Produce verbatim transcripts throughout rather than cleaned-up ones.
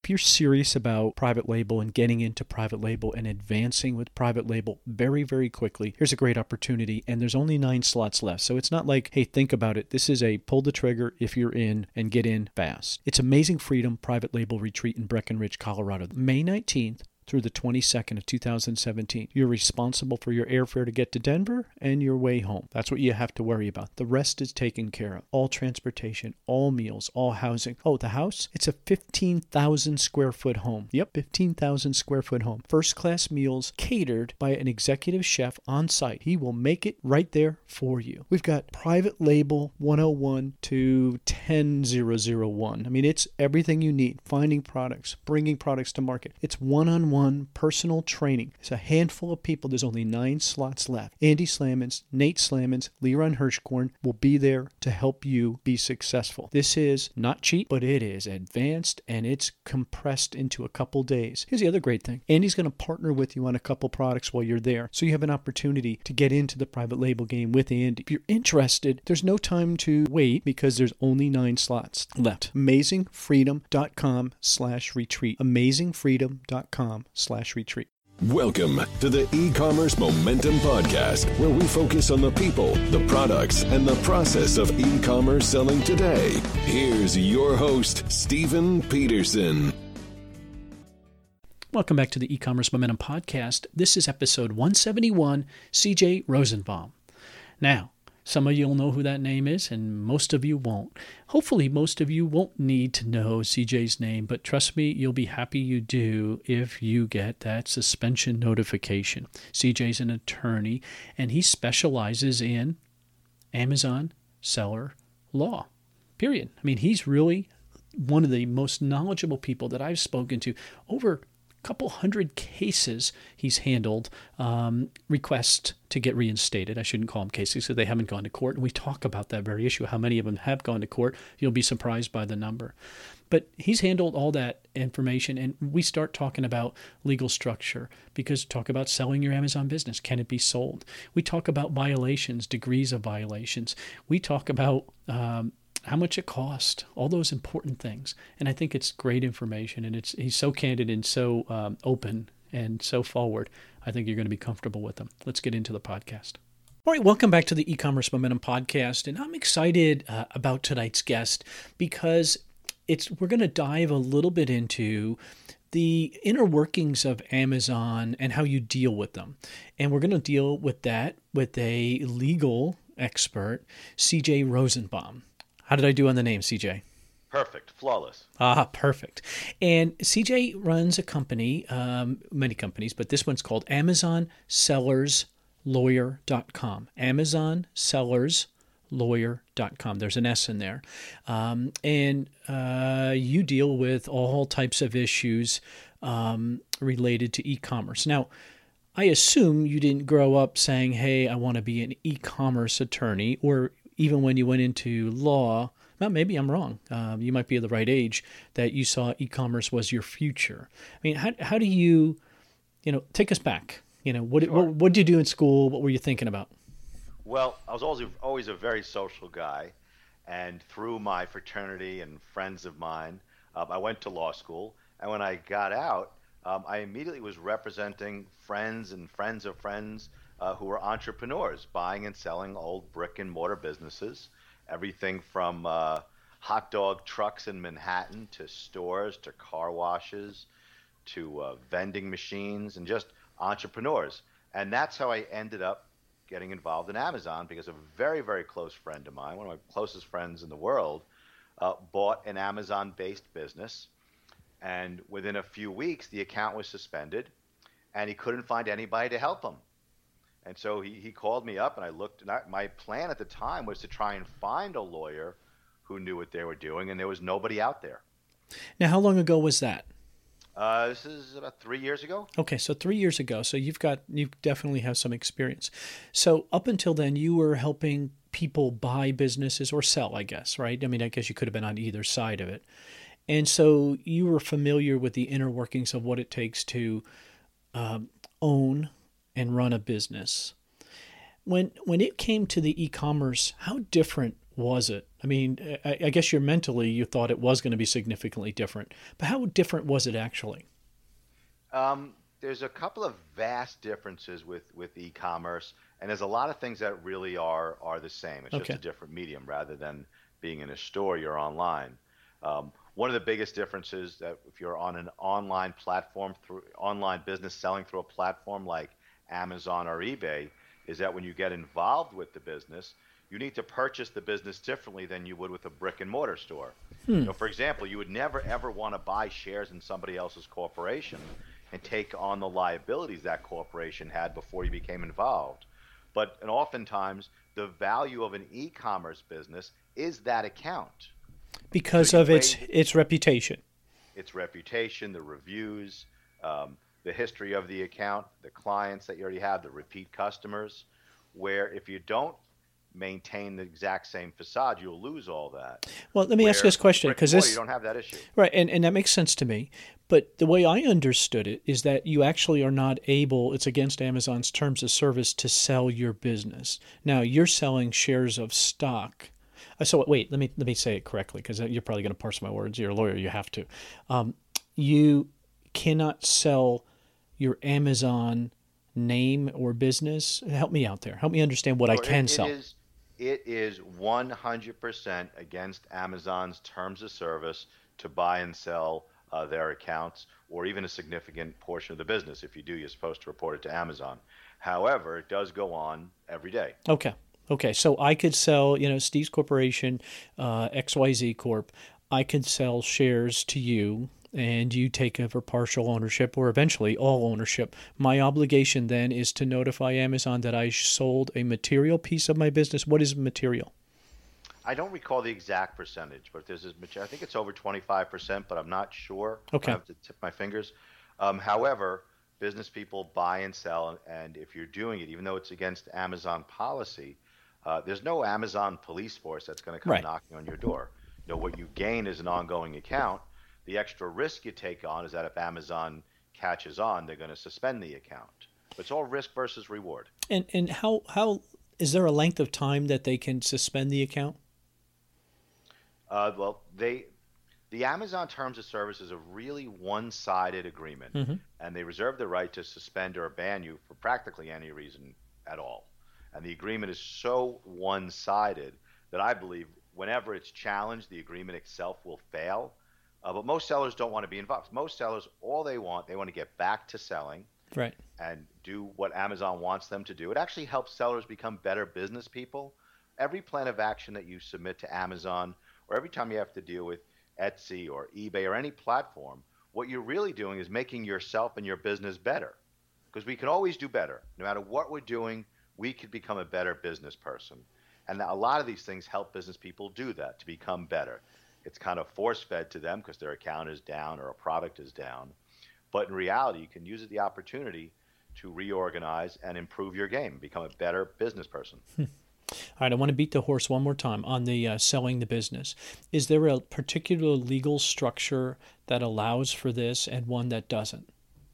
you're serious about private label and getting into private label and advancing with private label very, very quickly, here's a great opportunity. And there's only nine slots left. So it's not like, hey, think about it. This is a pull the trigger if you're in and get in fast. It's Amazing Freedom Private Label Retreat in Breckenridge, Colorado, May nineteenth through the twenty-second of two thousand seventeen. You're responsible for your airfare to get to Denver and your way home. That's what you have to worry about. The rest is taken care of. All transportation, all meals, all housing. Oh, the house? It's a fifteen thousand square foot home. Yep, fifteen thousand square foot home. First class meals catered by an executive chef on site. He will make it right there for you. We've got private label one oh one to ten thousand one. I mean, it's everything you need. Finding products, bringing products to market. It's one-on-one personal training. It's a handful of people. There's only nine slots left. Andy Slamans, Nate Slamans, Leron Hirschkorn will be there to help you be successful. This is not cheap, but it is advanced and it's compressed into a couple days. Here's the other great thing. Andy's going to partner with you on a couple products while you're there. So you have an opportunity to get into the private label game with Andy. If you're interested, there's no time to wait because there's only nine slots left. amazingfreedom.com slash retreat. amazingfreedom.com slash retreat. Welcome to the E-Commerce Momentum Podcast, where we focus on the people, the products, and the process of e-commerce selling today. Here's your host, Stephen Peterson. Welcome back to the E-Commerce Momentum Podcast. This is episode one seventy-one, C J Rosenbaum. Now, some of you will know who that name is, and most of you won't. Hopefully, most of you won't need to know C J's name, but trust me, you'll be happy you do if you get that suspension notification. C J's an attorney, and he specializes in Amazon seller law, period. I mean, he's really one of the most knowledgeable people that I've spoken to. Over couple hundred cases he's handled, um, requests to get reinstated. I shouldn't call them cases because they haven't gone to court. And we talk about that very issue, how many of them have gone to court. You'll be surprised by the number. But he's handled all that information, and we start talking about legal structure because talk about selling your Amazon business. Can it be sold? We talk about violations, degrees of violations. We talk about um, how much it cost, all those important things. And I think it's great information, and it's he's so candid and so um, open and so forward. I think you're going to be comfortable with him. Let's get into the podcast. All right, welcome back to the E-Commerce Momentum Podcast, and I'm excited uh, about tonight's guest because it's we're going to dive a little bit into the inner workings of Amazon and how you deal with them. And we're going to deal with that with a legal expert, C J Rosenbaum. How did I do on the name, C J? Perfect. Flawless. Ah, perfect. And C J runs a company, um, many companies, but this one's called Amazon Sellers Lawyer dot com. Amazon Sellers Lawyer dot com. There's an S in there. Um, and uh, you deal with all types of issues um, related to e-commerce. Now, I assume you didn't grow up saying, hey, I want to be an e-commerce attorney, or even when you went into law, well, maybe I'm wrong. Um, you might be at the right age that you saw e-commerce was your future. I mean, how how do you, you know, take us back? You know, what, Sure. what what did you do in school? What were you thinking about? Well, I was always always a very social guy, and through my fraternity and friends of mine, um, I went to law school. And when I got out, um, I immediately was representing friends and friends of friends uh, who were entrepreneurs, buying and selling old brick and mortar businesses, everything from uh, hot dog trucks in Manhattan to stores to car washes to uh, vending machines and just entrepreneurs. And that's how I ended up getting involved in Amazon, because a very, very close friend of mine, one of my closest friends in the world, uh, bought an Amazon-based business. And within a few weeks, the account was suspended, and he couldn't find anybody to help him. And so he, he called me up, and I looked, and I, my plan at the time was to try and find a lawyer who knew what they were doing, and there was nobody out there. Now, how long ago was that? Uh, this is about three years ago. Okay, so three years ago. So you've got you definitely have some experience. So up until then, you were helping people buy businesses or sell, I guess, right? I mean, I guess you could have been on either side of it. And so you were familiar with the inner workings of what it takes to um, own and run a business. When when it came to the e-commerce, how different was it? I mean, I, I guess you're mentally, you thought it was going to be significantly different, but how different was it actually? Um, there's a couple of vast differences with, with e-commerce, and there's a lot of things that really are are the same. It's Okay. just a different medium rather than being in a store, you're online. Um, one of the biggest differences that if you're on an online platform, through online business selling through a platform like Amazon or eBay, is that when you get involved with the business, you need to purchase the business differently than you would with a brick and mortar store. Hmm. You know, for example, you would never ever want to buy shares in somebody else's corporation and take on the liabilities that corporation had before you became involved. But and oftentimes, the value of an e-commerce business is that account. Because So you of its weigh- its reputation. its reputation, the reviews, um, the history of the account, the clients that you already have, the repeat customers, where if you don't maintain the exact same facade, you'll lose all that. Well, let me ask you Where this question, brick and because mortar, this you don't have that issue. right, and, and that makes sense to me. But the way I understood it is that you actually are not able, it's against Amazon's terms of service to sell your business. Now, you're selling shares of stock. Uh, So wait, let me let me say it correctly, because you're probably going to parse my words. You're a lawyer, you have to. Um, you cannot sell your Amazon name or business. Help me out there. Help me understand what I So it- can it sell. is- It is one hundred percent against Amazon's terms of service to buy and sell uh, their accounts, or even a significant portion of the business. If you do, you're supposed to report it to Amazon. However, it does go on every day. Okay. Okay. So I could sell, you know, Steve's Corporation, uh, X Y Z Corp. I could sell shares to you, and you take over partial ownership or eventually all ownership. My obligation then is to notify Amazon that I sold a material piece of my business. What is material? I don't recall the exact percentage, but there's this, I think it's over twenty-five percent, but I'm not sure. Okay. I have to tip my fingers. Um, however, business people buy and sell, and if you're doing it, even though it's against Amazon policy, uh, there's no Amazon police force that's going to come Right. knocking on your door. You know, what you gain is an ongoing account. The extra risk you take on is that if Amazon catches on, they're going to suspend the account. But it's all risk versus reward. And and how how is there a length of time that they can suspend the account? Uh, well, they, the Amazon Terms of Service is a really one-sided agreement, Mhm. and they reserve the right to suspend or ban you for practically any reason at all. And the agreement is so one-sided that I believe whenever it's challenged, the agreement itself will fail. Uh, but most sellers don't want to be involved. Most sellers, all they want, they want to get back to selling Right. and do what Amazon wants them to do. It actually helps sellers become better business people. Every plan of action that you submit to Amazon, or every time you have to deal with Etsy or eBay or any platform, what you're really doing is making yourself and your business better. Because we can always do better. No matter what we're doing, we could become a better business person. And a lot of these things help business people do that, to become better. It's kind of force-fed to them because their account is down or a product is down. But in reality, you can use it the opportunity to reorganize and improve your game, become a better business person. All right, I want to beat the horse one more time on the uh, selling the business. Is there a particular legal structure that allows for this and one that doesn't?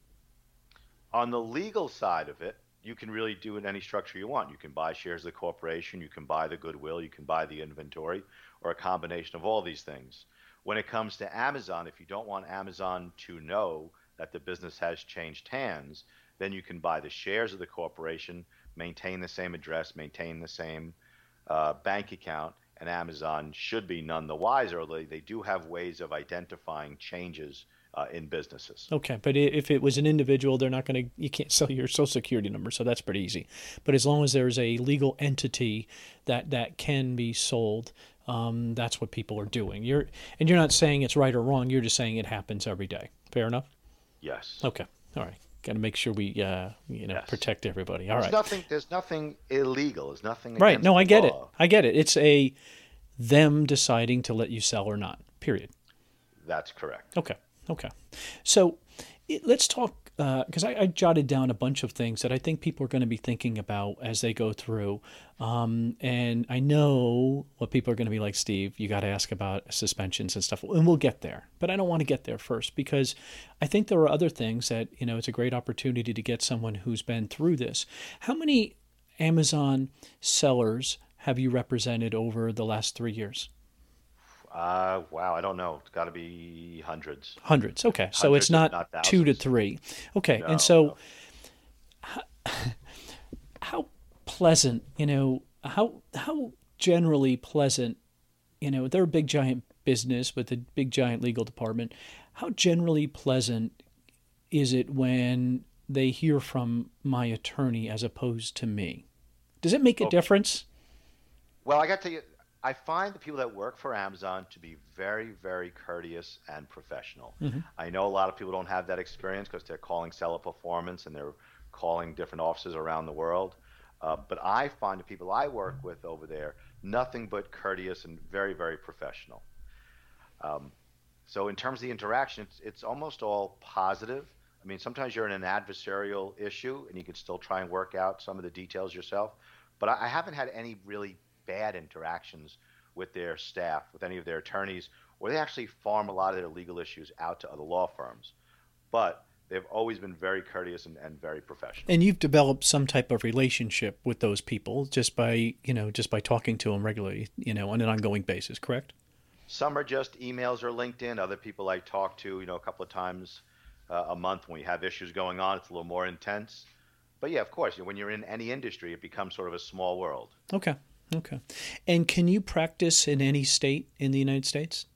On the legal side of it, you can really do it in any structure you want. You can buy shares of the corporation, you can buy the goodwill, you can buy the inventory, or a combination of all these things. When it comes to Amazon, if you don't want Amazon to know that the business has changed hands, then you can buy the shares of the corporation, maintain the same address, maintain the same uh, bank account, and Amazon should be none the wiser, although they do have ways of identifying changes uh, in businesses. Okay, but i- if it was an individual, they're not going to, you can't sell your social security number, so that's pretty easy. But as long as there's a legal entity that, that can be sold, um, that's what people are doing. You're And you're not saying it's right or wrong, you're just saying it happens every day. Fair enough? Yes. Okay, all right. Got to make sure we, uh, you know, Yes. protect everybody. All There's right. nothing. There's nothing illegal. There's nothing. Right. against No, the I get it. law. I get it. It's a them deciding to let you sell or not. Period. That's correct. Okay. Okay. So it, let's talk because I, I jotted down a bunch of things that I think people are going to be thinking about as they go through. Um, and I know what people are going to be like, Steve, you got to ask about suspensions and stuff. And we'll get there. But I don't want to get there first because I think there are other things that, you know, it's a great opportunity to get someone who's been through this. How many Amazon sellers have you represented over the last three years? Uh, wow, I don't know. It's got to be hundreds. Hundreds. Okay. So Hundreds, it's if not, not two to thousands. three. Okay. No, And so no. how pleasant, you know, how how generally pleasant, you know, they're a big giant business with a big giant legal department. How generally pleasant is it when they hear from my attorney as opposed to me? Does it make a Okay. difference? Well, I got to tell you, I find the people that work for Amazon to be very, very courteous and professional. Mm-hmm. I know a lot of people don't have that experience because they're calling seller performance and they're calling different offices around the world. Uh, but I find the people I work with over there nothing but courteous and very, very professional. Um, so in terms of the interaction, it's, it's almost all positive. I mean, sometimes you're in an adversarial issue and you can still try and work out some of the details yourself. But I, I haven't had any really bad interactions with their staff, with any of their attorneys, where they actually farm a lot of their legal issues out to other law firms. But they've always been very courteous and, and very professional. And you've developed some type of relationship with those people just by, you know, just by talking to them regularly, you know, on an ongoing basis, correct? Some are just emails or LinkedIn. Other people I talk to, you know, a couple of times uh, a month when we have issues going on. It's a little more intense. But yeah, of course, when you're in any industry, it becomes sort of a small world. Okay. Okay. And can you practice in any state in the United States?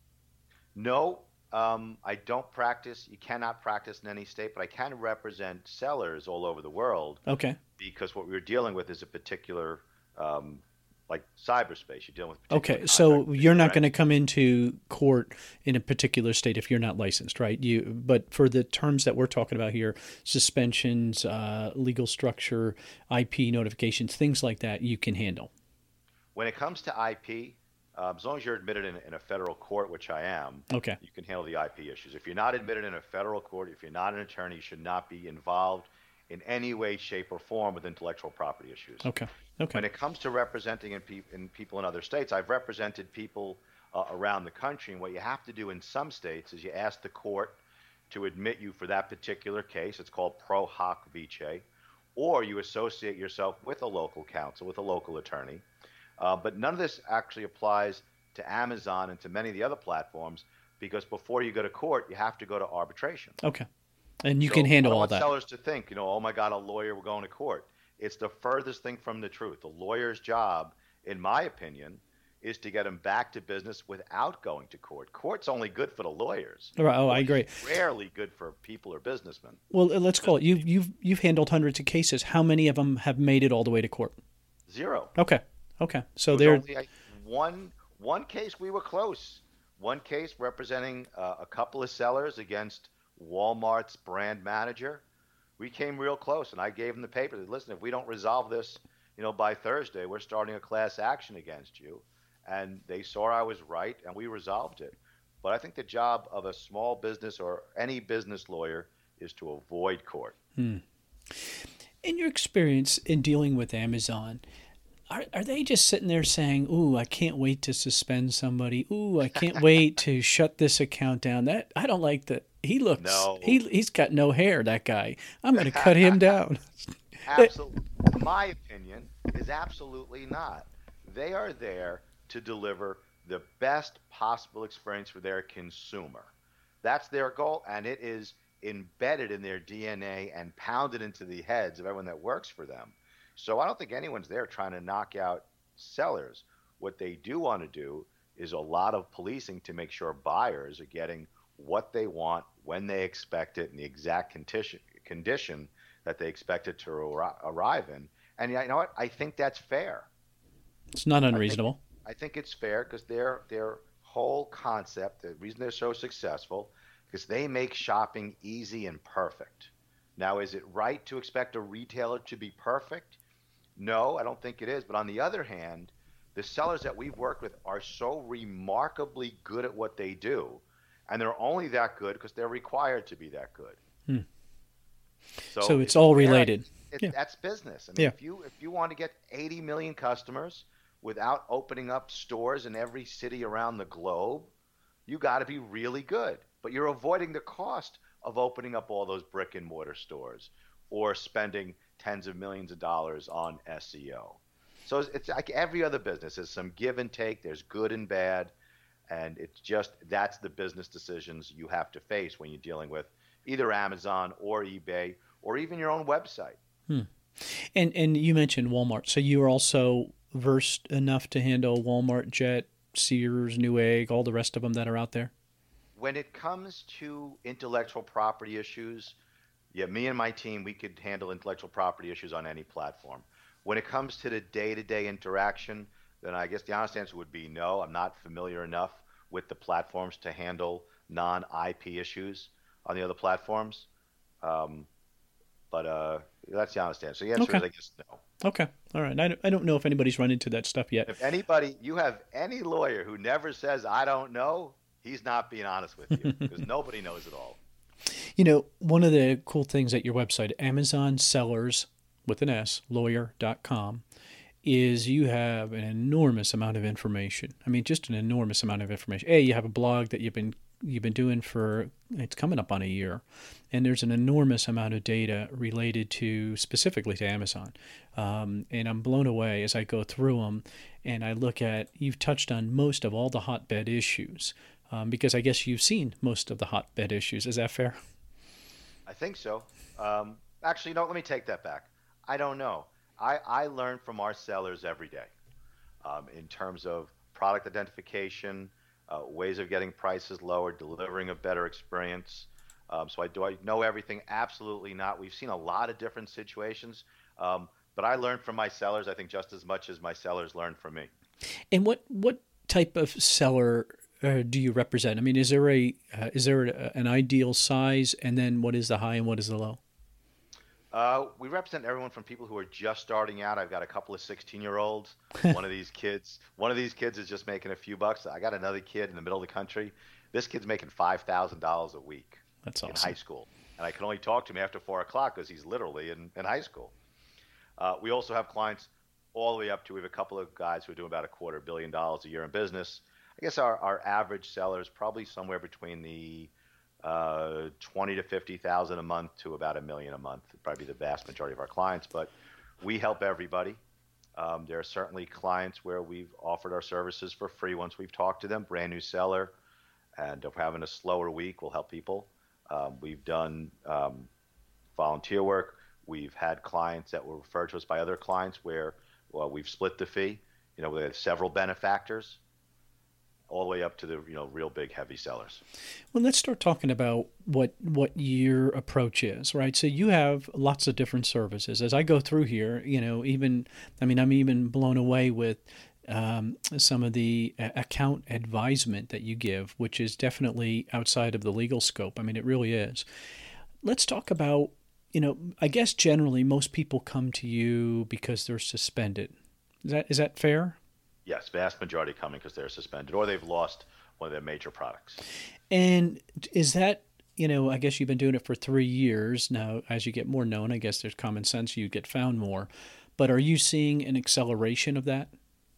No, um, I don't practice. You cannot practice in any state, but I can represent sellers all over the world Okay. because what we're dealing with is a particular, um, like cyberspace. You're dealing with particular Okay. contract So with you're not different- going to come into court in a particular state if you're not licensed, right? You, but for the terms that we're talking about here, suspensions, uh, legal structure, I P notifications, things like that, you can handle. When it comes to I P, uh, as long as you're admitted in, in a federal court, which I am, Okay. you can handle the I P issues. If you're not admitted in a federal court, if you're not an attorney, you should not be involved in any way, shape, or form with intellectual property issues. Okay. When Okay. it comes to representing in, pe- in people in other states, I've represented people uh, around the country, and what you have to do in some states is you ask the court to admit you for that particular case. It's called pro hoc vice, or you associate yourself with a local counsel, with a local attorney. Uh, but none of this actually applies to Amazon and to many of the other platforms because before you go to court, you have to go to arbitration. Okay. And you So can handle I don't all want that. sellers to think, you know, oh my God, a lawyer, we're going to court. It's the furthest thing from the truth. The lawyer's job, in my opinion, is to get them back to business without going to court. Court's only good for the lawyers. All right. Oh, I Court agree. is rarely good for people or businessmen. Well, uh, let's call it. You've you've you've handled hundreds of cases. How many of them have made it all the way to court? Zero. Okay. Okay. So There they're was only like, one one case we were close. One case representing uh, a couple of sellers against Walmart's brand manager. We came real close, and I gave them the paper. Said, listen, if we don't resolve this, you know, by Thursday, we're starting a class action against you. And they saw I was right, and we resolved it. But I think the job of a small business or any business lawyer is to avoid court. in your experience in dealing with Amazon. Are, are they just sitting there saying, "Ooh, I can't wait to suspend somebody. Ooh, I can't wait to shut this account down. That I don't like that. He looks No. he he's got no hair. That guy. I'm going to cut him down." Absolutely. My opinion is absolutely not. They are there to deliver the best possible experience for their consumer. That's their goal, and it is embedded in their D N A and pounded into the heads of everyone that works for them. So I don't think anyone's there trying to knock out sellers. What they do want to do is a lot of policing to make sure buyers are getting what they want, when they expect it, in the exact condition, condition that they expect it to arri- arrive in. And you know what? I think that's fair. It's not unreasonable. I think it's fair because their their whole concept, the reason they're so successful, because they make shopping easy and perfect. Now, is it right to expect a retailer to be perfect? No, I don't think it is. But on the other hand, the sellers that we've worked with are so remarkably good at what they do, and they're only that good because they're required to be that good. Hmm. So, So it's if all they're- related. It, Yeah. That's business. I mean, Yeah. if you if you want to get eighty million customers without opening up stores in every city around the globe, you got to be really good. But you're avoiding the cost of opening up all those brick and mortar stores or spending tens of millions of dollars on S E O. So it's, it's like every other business. There's some give and take. There's good and bad, and it's just that's the business decisions you have to face when you're dealing with either Amazon or eBay or even your own website. Hmm. And and you mentioned Walmart, so you are also versed enough to handle Walmart, Jet, Sears, Newegg, all the rest of them that are out there? When it comes to intellectual property issues, yeah, me and my team, we could handle intellectual property issues on any platform. When it comes to the day-to-day interaction, then I guess the honest answer would be no. I'm not familiar enough with the platforms to handle non-I P issues on the other platforms. Um, but uh, that's the honest answer. The answer Okay. is, I guess, no. Okay. All right. I don't, I don't know if anybody's run into that stuff yet. If anybody, you have any lawyer who never says, I don't know, he's not being honest with you because nobody knows it all. You know, one of the cool things at your website, Amazon Sellers with an S, lawyer dot com, is you have an enormous amount of information. I mean, just an enormous amount of information. A, you have a blog that you've been you've been doing for, it's coming up on a year, and there's an enormous amount of data related to, specifically to Amazon. Um, and I'm blown away as I go through them, and I look at, you've touched on most of all the hotbed issues, um, because I guess you've seen most of the hotbed issues. Is that fair? I think so. Um, actually, no, let me take that back. I don't know. I, I learn from our sellers every day um, in terms of product identification, uh, ways of getting prices lower, delivering a better experience. Um, so I do I know everything? Absolutely not. We've seen a lot of different situations, um, but I learned from my sellers, I think, just as much as my sellers learned from me. And what what type of seller uh, do you represent? I mean, is there a uh, is there a, an ideal size, and then what is the high and what is the low? Uh, we represent everyone from people who are just starting out. I've got a couple of sixteen-year-olds. One of these kids, one of these kids is just making a few bucks. I got another kid in the middle of the country. This kid's making five thousand dollars a week. That's awesome. In high school, and I can only talk to him after four o'clock because he's literally in, in high school. Uh, we also have clients all the way up to, we have a couple of guys who are doing about a quarter billion dollars a year in business. I guess our, our average seller is probably somewhere between the uh, twenty to fifty thousand a month to about a million a month. Probably the vast majority of our clients, but we help everybody. Um, there are certainly clients where we've offered our services for free once we've talked to them. Brand new seller, and if we're having a slower week, we'll help people. Um, we've done um, volunteer work. We've had clients that were referred to us by other clients where well, we've split the fee. You know, we have several benefactors, all the way up to the you know real big heavy sellers. Well, let's start talking about what what your approach is, right? So you have lots of different services. As I go through here, you know, even I mean, I'm even blown away with um, some of the account advisement that you give, which is definitely outside of the legal scope. I mean, it really is. Let's talk about, you know, I guess generally most people come to you because they're suspended. Is that is that fair? Yes, vast majority coming because they're suspended or they've lost one of their major products. And is that, you know, I guess you've been doing it for three years now. As you get more known, I guess there's common sense, you get found more. But are you seeing an acceleration of that?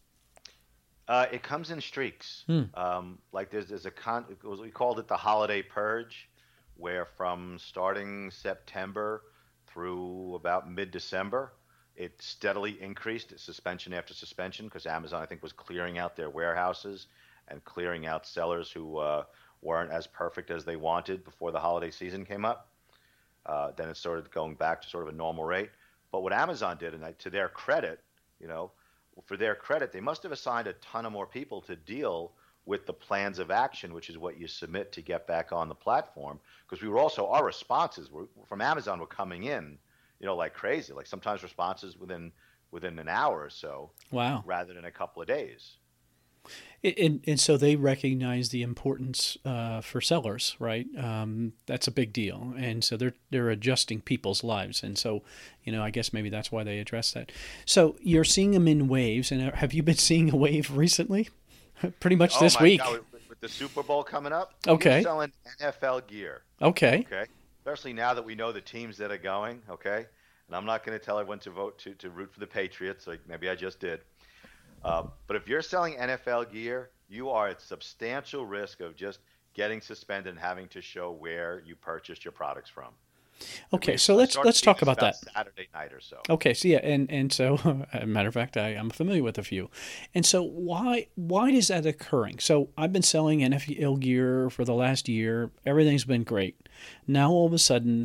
Uh, it comes in streaks. Hmm. Um, like there's there's a con. It was, we called it the holiday purge, where from starting September through about mid-December, it steadily increased, suspension after suspension, because Amazon, I think, was clearing out their warehouses and clearing out sellers who uh, weren't as perfect as they wanted before the holiday season came up. Uh, then it started going back to sort of a normal rate. But what Amazon did, and I, to their credit, you know, for their credit, they must have assigned a ton of more people to deal with the plans of action, which is what you submit to get back on the platform. Because we were also, our responses were, from Amazon were coming in, you know, like crazy. Like sometimes responses within within an hour or so. Wow. Rather than a couple of days. And, and so they recognize the importance uh, for sellers, right? Um, that's a big deal. And so they're they're adjusting people's lives. And so, you know, I guess maybe that's why they address that. So you're seeing them in waves. And have you been seeing a wave recently? Pretty much oh this my week. God, with, with the Super Bowl coming up, Okay. You're selling N F L gear. Okay. Okay. Especially now that we know the teams that are going. Okay. And I'm not going to tell everyone to vote to, to root for the Patriots, like maybe I just did. Uh, but if you're selling N F L gear, you are at substantial risk of just getting suspended and having to show where you purchased your products from. Okay, We so let's started let's seeing talk this about that. Saturday night or so. Okay, so yeah, and and so as a matter of fact, I am familiar with a few, and so why why is that occurring? So I've been selling N F L gear for the last year. Everything's been great. Now all of a sudden,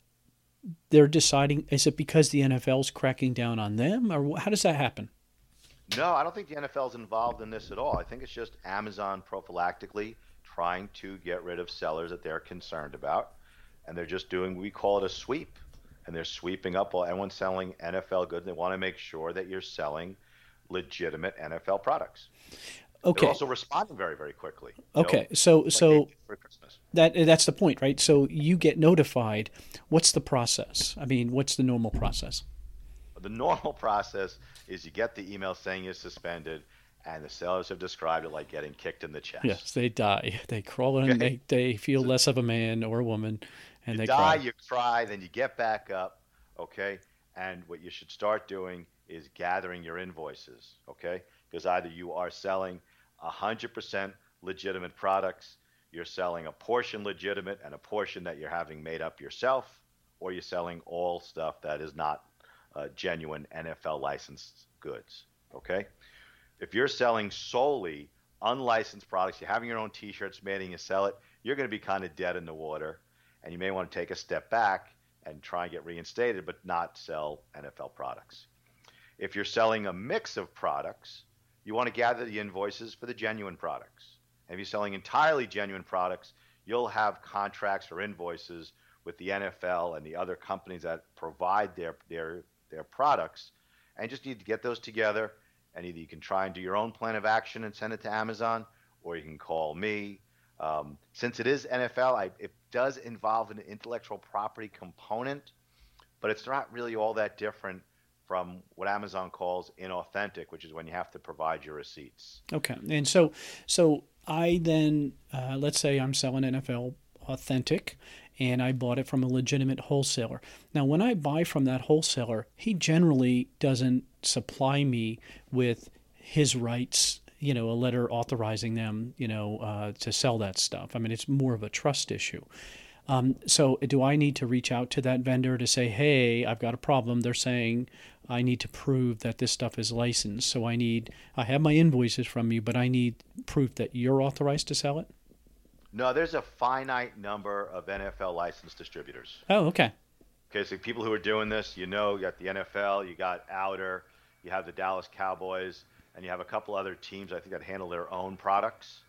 they're deciding. Is it because the N F L's cracking down on them, or how does that happen? No, I don't think the N F L is involved in this at all. I think it's just Amazon prophylactically trying to get rid of sellers that they're concerned about, and they're just doing, we call it a sweep, and they're sweeping up all everyone selling N F L goods. They want to make sure that you're selling legitimate N F L products. Okay. They're also responding very, very quickly. You Okay, know, so like so they did for Christmas. that that's the point, right? So you get notified. What's the process? I mean, what's the normal process? The normal process is you get the email saying you're suspended, and the sellers have described it like getting kicked in the chest. Yes, they die. They crawl in. They they feel So less of a man or a woman, and you they die, cry. you cry, then you get back up, okay? And what you should start doing is gathering your invoices, okay? Because either you are selling one hundred percent legitimate products, you're selling a portion legitimate and a portion that you're having made up yourself, or you're selling all stuff that is not uh, genuine N F L licensed goods, okay? If you're selling solely unlicensed products, you're having your own T-shirts made and you sell it, you're going to be kind of dead in the water, and you may want to take a step back and try and get reinstated, but not sell N F L products. If you're selling a mix of products, you want to gather the invoices for the genuine products. And if you're selling entirely genuine products, you'll have contracts or invoices with the N F L and the other companies that provide their their their products, and you just need to get those together. And either you can try and do your own plan of action and send it to Amazon, or you can call me. Um, since it is N F L, I, it does involve an intellectual property component, but it's not really all that different from what Amazon calls inauthentic, which is when you have to provide your receipts. Okay, and so so I then uh, let's say I'm selling N F L authentic, and I bought it from a legitimate wholesaler. Now, when I buy from that wholesaler, he generally doesn't supply me with his rights, you know, a letter authorizing them, you know, uh, to sell that stuff. I mean, it's more of a trust issue. Um, so do I need to reach out to that vendor to say, hey, I've got a problem? They're saying I need to prove that this stuff is licensed. So I need, I have my invoices from you, but I need proof that you're authorized to sell it? No, there's a finite number of N F L licensed distributors. Oh, okay. Okay, so people who are doing this, you know, you got the N F L, you got Outer, you have the Dallas Cowboys, and you have a couple other teams, I think, that handle their own products.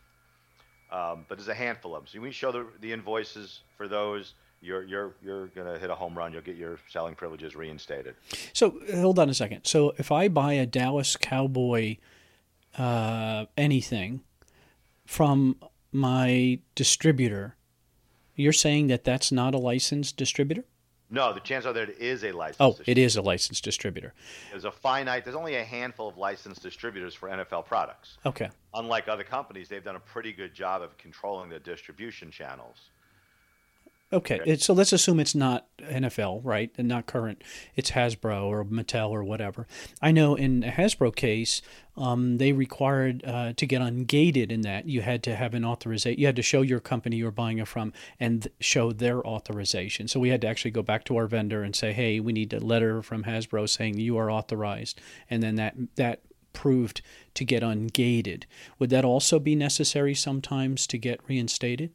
Um, but there's a handful of them. So when you show the, the invoices for those, you're you're you're gonna hit a home run. You'll get your selling privileges reinstated. So hold on a second. So if I buy a Dallas Cowboy uh, anything from my distributor, you're saying that that's not a licensed distributor? No, the chances are that it is a licensed Oh, distributor. it is a licensed distributor. There's a finite, there's only a handful of licensed distributors for N F L products. Okay. Unlike other companies, they've done a pretty good job of controlling the distribution channels. Okay, Okay. It, so let's assume it's not N F L, right, and not current. It's Hasbro or Mattel or whatever. I know in a Hasbro case, um, they required uh, to get ungated in that you had to have an authorization. You had to show your company you were buying it from and th- show their authorization. So we had to actually go back to our vendor and say, hey, we need a letter from Hasbro saying you are authorized, and then that that proved to get ungated. Would that also be necessary sometimes to get reinstated?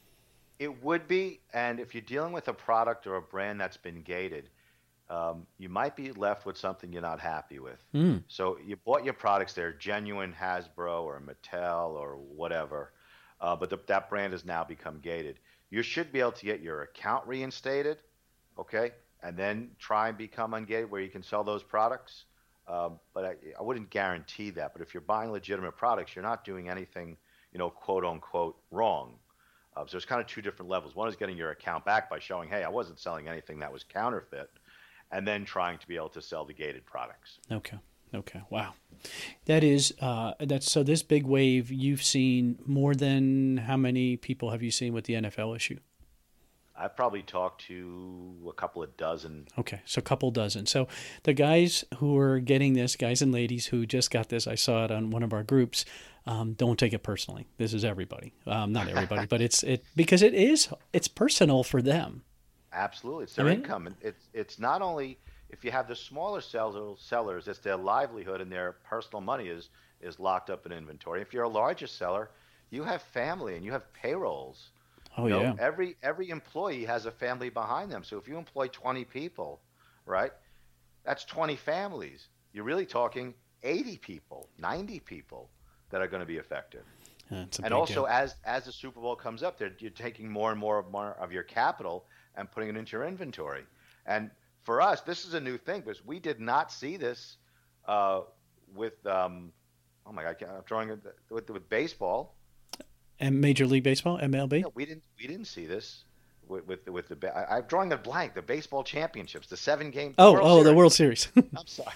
It would be, and if you're dealing with a product or a brand that's been gated, um, you might be left with something you're not happy with. Mm. So you bought your products, they're genuine Hasbro or Mattel or whatever, uh, but the, that brand has now become gated. You should be able to get your account reinstated, okay, and then try and become ungated where you can sell those products. Um, but I, I wouldn't guarantee that. But if you're buying legitimate products, you're not doing anything, you know, quote unquote, wrong. Uh, so there's kind of two different levels. One is getting your account back by showing, hey, I wasn't selling anything that was counterfeit, and then trying to be able to sell the gated products. Okay. Okay. Wow. That is, uh, that's, so this big wave, you've seen more than, how many people have you seen with the N F L issue? I've probably talked to a couple of dozen. Okay, so a couple dozen. So the guys who are getting this, guys and ladies who just got this, I saw it on one of our groups. Um, don't take it personally. This is everybody, um, not everybody, but it's it because it is it's personal for them. Absolutely, it's their I mean, income, and it's it's not only if you have the smaller sellers, sellers, it's their livelihood and their personal money is is locked up in inventory. If you're a larger seller, you have family and you have payrolls. oh You know, yeah, every every employee has a family behind them. So if you employ twenty people, right, that's twenty families. You're really talking eighty people, ninety people that are going to be affected. that's a And big also, deal. as as the Super Bowl comes up, they're, you're taking more and more, more of your capital and putting it into your inventory. And for us, this is a new thing because we did not see this uh, with, um, oh my God, I'm drawing it with, with baseball. And Major League Baseball, M L B. No, we didn't we didn't see this with with, with the ba- I, I'm drawing a blank. The baseball championships, the seven game. Oh, World oh, the Series. World Series. I'm sorry.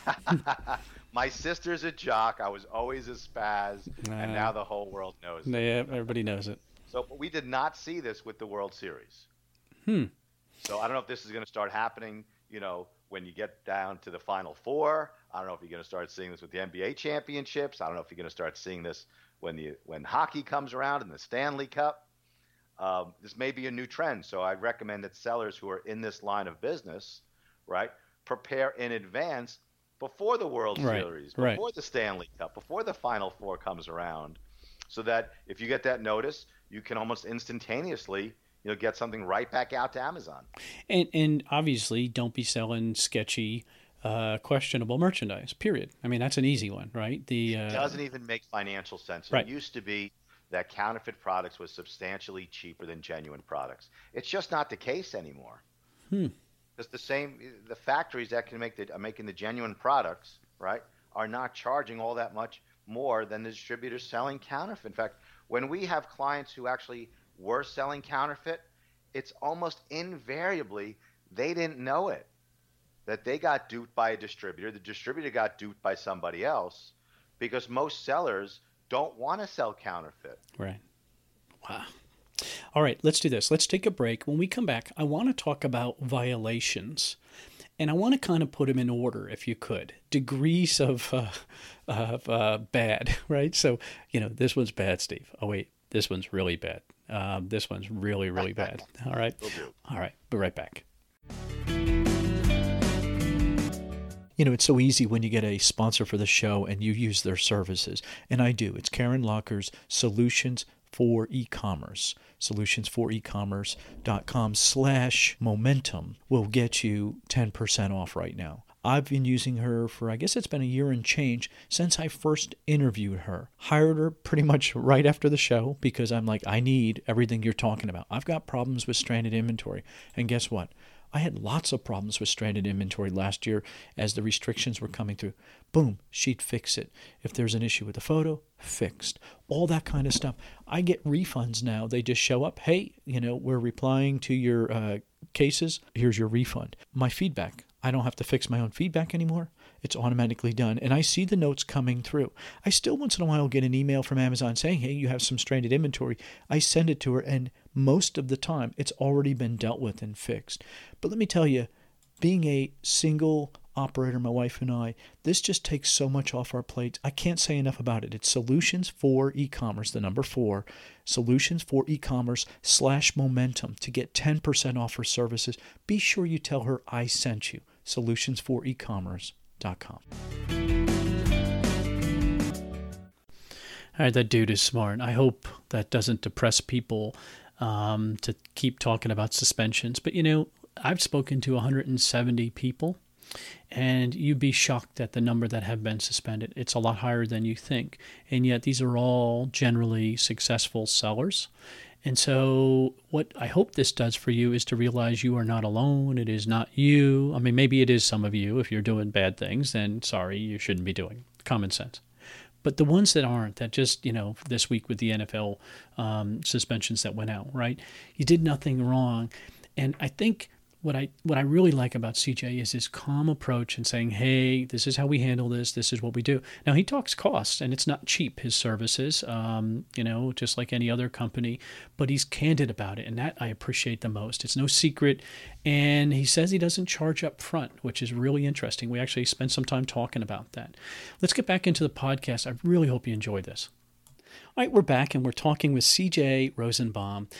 My sister's a jock. I was always a spaz, Nah. and now the whole world knows it. Yeah, everybody knows it. So but we did not see this with the World Series. Hmm. So I don't know if this is going to start happening, you know, when you get down to the Final Four. I don't know if you're going to start seeing this with the N B A championships. I don't know if you're going to start seeing this when the when hockey comes around in the Stanley Cup. Um, this may be a new trend. So I recommend that sellers who are in this line of business, right, prepare in advance before the World Right, Series, right. before the Stanley Cup, before the Final Four comes around, so that if you get that notice, you can almost instantaneously, you know, get something right back out to Amazon. And and obviously, don't be selling sketchy, uh, questionable merchandise. Period. I mean, that's an easy one, right? The uh, It doesn't even make financial sense. Right. It used to be that counterfeit products was substantially cheaper than genuine products. It's just not the case anymore. Hmm. Because the same, the factories that can make the are making the genuine products, right, are not charging all that much more than the distributors selling counterfeit. In fact, when we have clients who actually were selling counterfeit, it's almost invariably they didn't know it, that they got duped by a distributor. The distributor got duped by somebody else, because most sellers don't want to sell counterfeit. Right. Wow. All right, let's do this. Let's take a break. When we come back, I want to talk about violations. And I want to kind of put them in order, if you could. Degrees of, uh, of uh, bad, right? So, you know, this one's bad, Steve. Oh, wait, this one's really bad. Um, this one's really, really bad. All right? Will do. All right, be right back. You know, it's so easy when you get a sponsor for the show and you use their services. And I do. It's Karen Locker's Solutions for E-commerce. Solutions for e-commerce dot com slash momentum will get you ten percent off right now. I've been using her for, I guess it's been a year and change since I first interviewed her. Hired her pretty much right after the show because I'm like, I need everything you're talking about. I've got problems with stranded inventory. And guess what? I had lots of problems with stranded inventory last year as the restrictions were coming through. Boom, she'd fix it. If there's an issue with the photo, fixed. All that kind of stuff. I get refunds now. They just show up. Hey, you know, we're replying to your uh, cases. Here's your refund. My feedback. I don't have to fix my own feedback anymore. It's automatically done. And I see the notes coming through. I still once in a while get an email from Amazon saying, hey, you have some stranded inventory. I send it to her, and most of the time it's already been dealt with and fixed. But let me tell you, being a single operator, my wife and I, this just takes so much off our plates. I can't say enough about it. It's Solutions for E-commerce, the number four, Solutions for E-commerce slash momentum to get ten percent off her services. Be sure you tell her I sent you. Solutions for E commerce dot com. All right, that dude is smart. I hope that doesn't depress people um, to keep talking about suspensions. But, you know, I've spoken to one hundred seventy people, and you'd be shocked at the number that have been suspended. It's a lot higher than you think. And yet these are all generally successful sellers. And so what I hope this does for you is to realize you are not alone. It is not you. I mean, maybe it is some of you. If you're doing bad things, then sorry, you shouldn't be doing. Common sense. But the ones that aren't, that just, you know, this week with the N F L um, suspensions that went out, right? You did nothing wrong. And I think what I what I really like about C J is his calm approach and saying, hey, this is how we handle this. This is what we do. Now, he talks costs, and it's not cheap, his services, um, you know, just like any other company. But he's candid about it, and that I appreciate the most. It's no secret. And he says he doesn't charge up front, which is really interesting. We actually spent some time talking about that. Let's get back into the podcast. I really hope you enjoyed this. All right, we're back, and we're talking with C J Rosenbaum.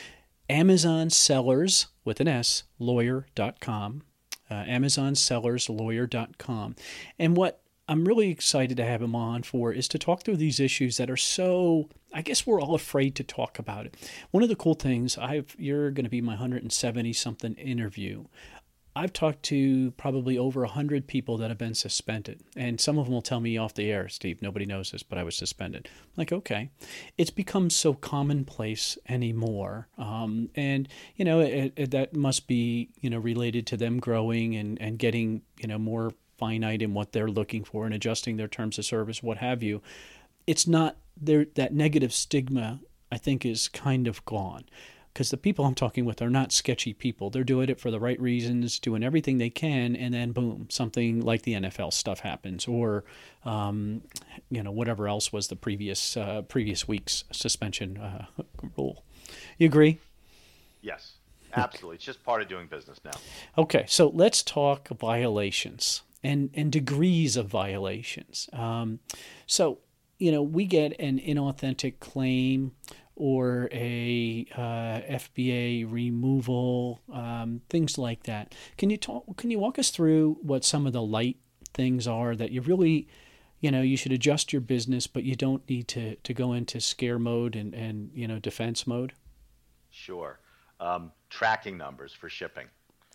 Amazon Sellers, with an S, lawyer dot com. Uh, Amazon Sellers Lawyer dot com. And what I'm really excited to have him on for is to talk through these issues that are so, I guess we're all afraid to talk about it. One of the cool things, I've you're going to be my one hundred seventy something interview. I've talked to probably over one hundred people that have been suspended. And some of them will tell me off the air, Steve, nobody knows this, but I was suspended. I'm like, okay. It's become so commonplace anymore. Um, and, you know, it, it, that must be, you know, related to them growing and, and getting, you know, more finite in what they're looking for and adjusting their terms of service, what have you. It's not there. That negative stigma, I think, is kind of gone. Because the people I'm talking with are not sketchy people. They're doing it for the right reasons, doing everything they can, and then boom, something like the N F L stuff happens, or um, you know, whatever else was the previous uh, previous week's suspension uh, rule. You agree? Yes, absolutely. It's just part of doing business now. Okay, so let's talk violations and and degrees of violations. Um, so you know, we get an inauthentic claim or a uh, F B A removal, um, things like that. Can you talk? Can you walk us through what some of the light things are that you really, you know, you should adjust your business, but you don't need to to go into scare mode and and you know defense mode? Sure. Um, tracking numbers for shipping.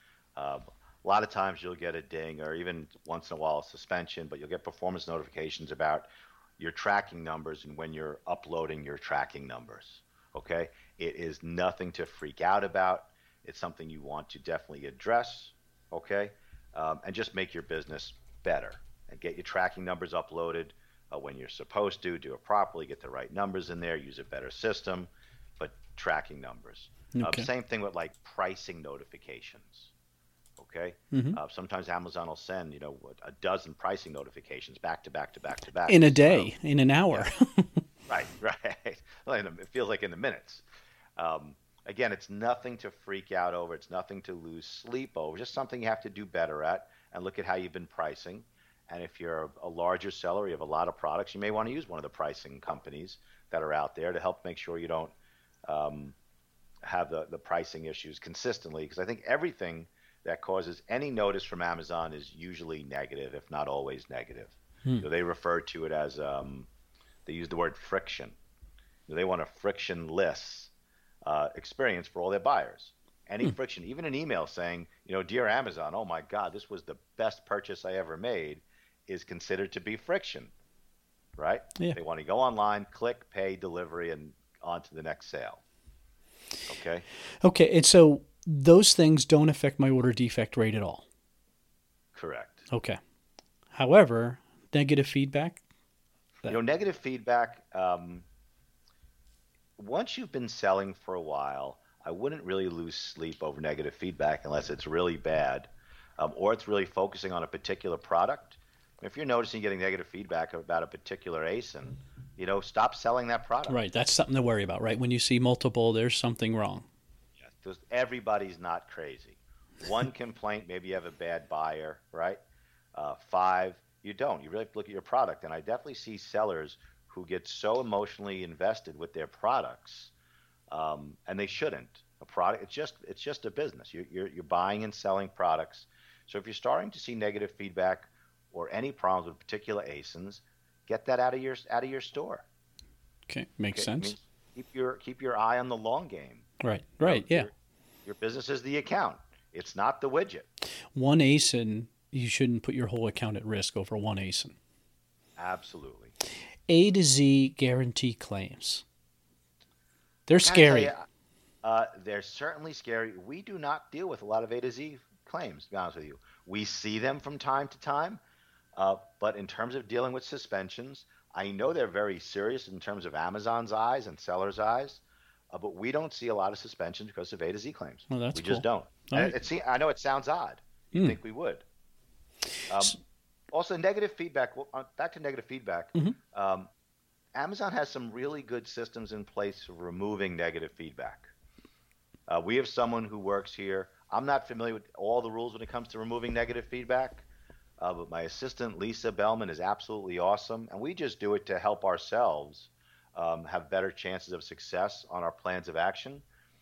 Uh, a lot of times you'll get a ding, or even once in a while a suspension, but you'll get performance notifications about your tracking numbers and when you're uploading your tracking numbers. Okay? It is nothing to freak out about. It's something you want to definitely address. Okay? Um, and just make your business better and get your tracking numbers uploaded uh, when you're supposed to. Do it properly. Get the right numbers in there. Use a better system. But tracking numbers. Okay. Uh, same thing with like pricing notifications. Okay. Mm-hmm. Uh, sometimes Amazon will send, you know, a dozen pricing notifications back to back to back to back in a day, so, in an hour. Yeah. Right, right. Well, it feels like in the minutes. Um, again, it's nothing to freak out over. It's nothing to lose sleep over. Just something you have to do better at, and look at how you've been pricing. And if you're a, a larger seller, you have a lot of products, you may want to use one of the pricing companies that are out there to help make sure you don't um, have the, the pricing issues consistently. Because I think everything that causes any notice from Amazon is usually negative, if not always negative. Hmm. So they refer to it as, um, they use the word friction. They want a frictionless uh, experience for all their buyers. Any hmm. friction, even an email saying, you know, dear Amazon, oh my God, this was the best purchase I ever made, is considered to be friction, right? Yeah. They want to go online, click, pay, delivery, and on to the next sale. Okay? Okay, and so those things don't affect my order defect rate at all? Correct. Okay. However, negative feedback? You know, negative feedback, um, once you've been selling for a while, I wouldn't really lose sleep over negative feedback unless it's really bad, um, or it's really focusing on a particular product. If you're noticing getting negative feedback about a particular A S I N, you know, stop selling that product. Right. That's something to worry about, right? When you see multiple, there's something wrong. Yeah, because everybody's not crazy. One complaint, maybe you have a bad buyer, right? Uh, five, you don't. You really have to look at your product. And I definitely see sellers who get so emotionally invested with their products, um, and they shouldn't. A product, it's just it's just a business. You're, you're you're buying and selling products. So if you're starting to see negative feedback or any problems with particular A S I Ns, get that out of your out of your store. Okay, makes okay? sense. I mean, keep your keep your eye on the long game. Right, right, you know, yeah. Your, your business is the account. It's not the widget. One A S I N, you shouldn't put your whole account at risk over one A S I N. Absolutely. A to Z guarantee claims. They're scary. You, uh, they're certainly scary. We do not deal with a lot of A to Z claims, to be honest with you. We see them from time to time, uh, but in terms of dealing with suspensions, I know they're very serious in terms of Amazon's eyes and sellers' eyes, uh, but we don't see a lot of suspensions because of A to Z claims. Well, that's we cool. just don't. Right. And it, it, I know it sounds odd. You mm. think we would. Um, also, negative feedback. Well, uh, back to negative feedback. Mm-hmm. Um, Amazon has some really good systems in place for removing negative feedback. Uh, we have someone who works here. I'm not familiar with all the rules when it comes to removing negative feedback, uh, but my assistant, Lisa Bellman, is absolutely awesome. And we just do it to help ourselves um, have better chances of success on our plans of action.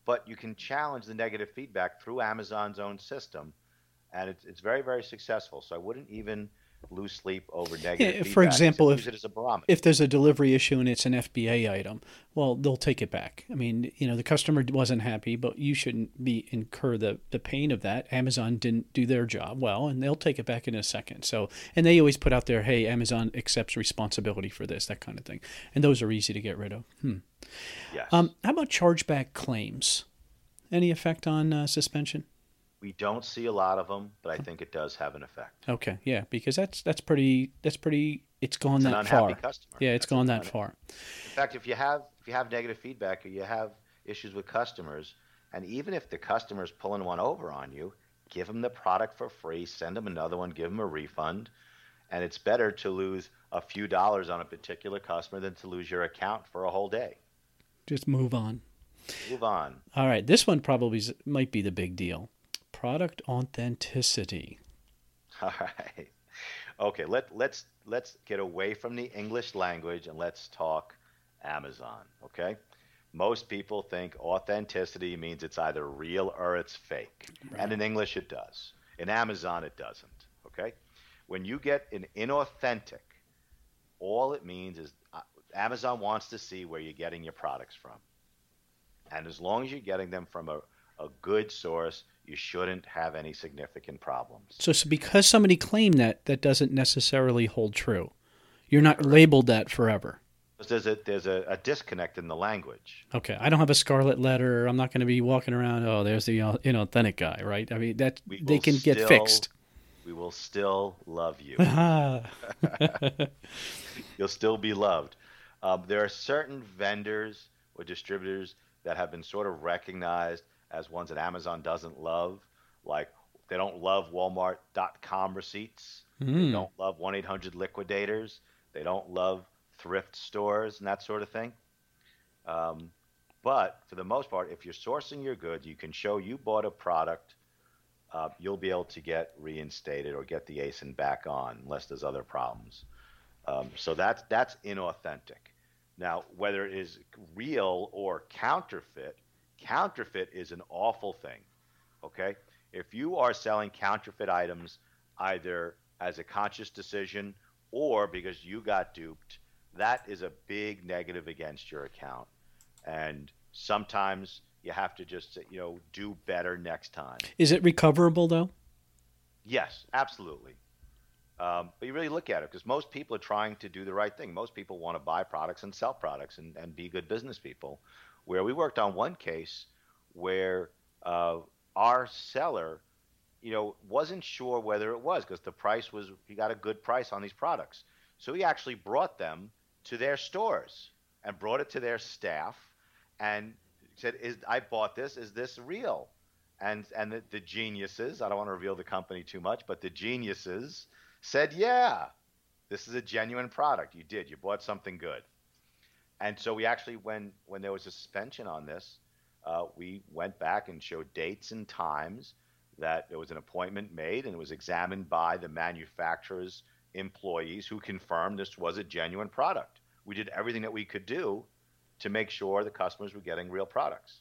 but you can challenge the negative feedback through Amazon's own system, and it's it's very very successful. So I wouldn't even lose sleep over negative Yeah, feedback. for example, Just if use it as a barometer. if there's a delivery issue and it's an F B A item, well, they'll take it back. I mean, you know, the customer wasn't happy, but you shouldn't be incur the, the pain of that. Amazon didn't do their job well, and they'll take it back in a second. So, and they always put out there, hey, Amazon accepts responsibility for this, that kind of thing. And those are easy to get rid of. Hmm. Yes. Um, how about chargeback claims? Any effect on uh, suspension? We don't see a lot of them, but I think it does have an effect. Okay, yeah, because that's that's pretty that's pretty. It's gone It's an that unhappy far. customer. Yeah, it's That's gone an that un- far. In fact, if you have if you have negative feedback or you have issues with customers, and even if the customer's pulling one over on you, give them the product for free, send them another one, give them a refund, and it's better to lose a few dollars on a particular customer than to lose your account for a whole day. Just move on. Move on. All right, this one probably is- might be the big deal. Product authenticity. All right. Okay, let let's let's get away from the English language and let's talk Amazon, okay? Most people think authenticity means it's either real or it's fake. Right. And in English it does. In Amazon it doesn't, okay? When you get an inauthentic, all it means is uh, Amazon wants to see where you're getting your products from. And as long as you're getting them from a, a good source, you shouldn't have any significant problems. So, so because somebody claimed that, that doesn't necessarily hold true. You're not labeled that forever. There's a there's a, a disconnect in the language. Okay, I don't have a scarlet letter. I'm not going to be walking around. Oh, there's the uh, inauthentic guy, right? I mean, that We they will can get still- fixed. We will still love you. Ah, You'll still be loved. Um, there are certain vendors or distributors that have been sort of recognized as ones that Amazon doesn't love. Like they don't love Walmart dot com receipts. They don't love one eight hundred liquidators. They don't love thrift stores and that sort of thing. Um, but for the most part, if you're sourcing your goods, you can show you bought a product, uh, you'll be able to get reinstated or get the A S I N back on unless there's other problems. Um, so that's that's inauthentic. Now, whether it is real or counterfeit, counterfeit is an awful thing. Okay, if you are selling counterfeit items either as a conscious decision or because you got duped, that is a big negative against your account. And sometimes you have to just, you know, do better next time. is it recoverable though? Yes, absolutely. Um, but you really look at it because most people are trying to do the right thing. Most people want to buy products and sell products and, and be good business people. Where we worked on one case where uh, our seller, you know, wasn't sure whether it was because the price was, he got a good price on these products. So he actually brought them to their stores and brought it to their staff and said, "Is I bought this? Is this real?" And and the, the geniuses, I don't want to reveal the company too much, but the geniuses said, "Yeah, this is a genuine product. You did. You bought something good." And so we actually, when when there was a suspension on this, uh, we went back and showed dates and times that there was an appointment made and it was examined by the manufacturer's employees who confirmed this was a genuine product. We did everything that we could do to make sure the customers were getting real products.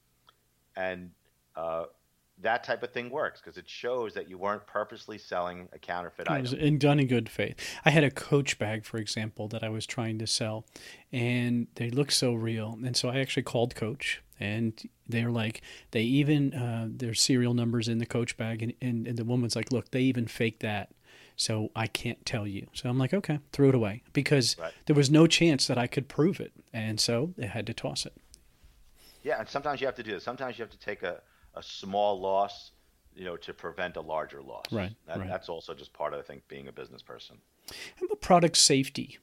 And uh, that type of thing works because it shows that you weren't purposely selling a counterfeit It item. was in, done in good faith. I had a Coach bag, for example, that I was trying to sell, and they looked so real. And so I actually called Coach, and they're like, they even, uh, there's serial numbers in the Coach bag, and, and, and the woman's like, look, they even faked that. So I can't tell you. So I'm like, okay, threw it away because Right. there was no chance that I could prove it. And so I had to toss it. Yeah, and sometimes you have to do this. Sometimes you have to take a, a small loss, you know, to prevent a larger loss. Right, That, right. That's also just part of, I think, being a business person. How about product safety?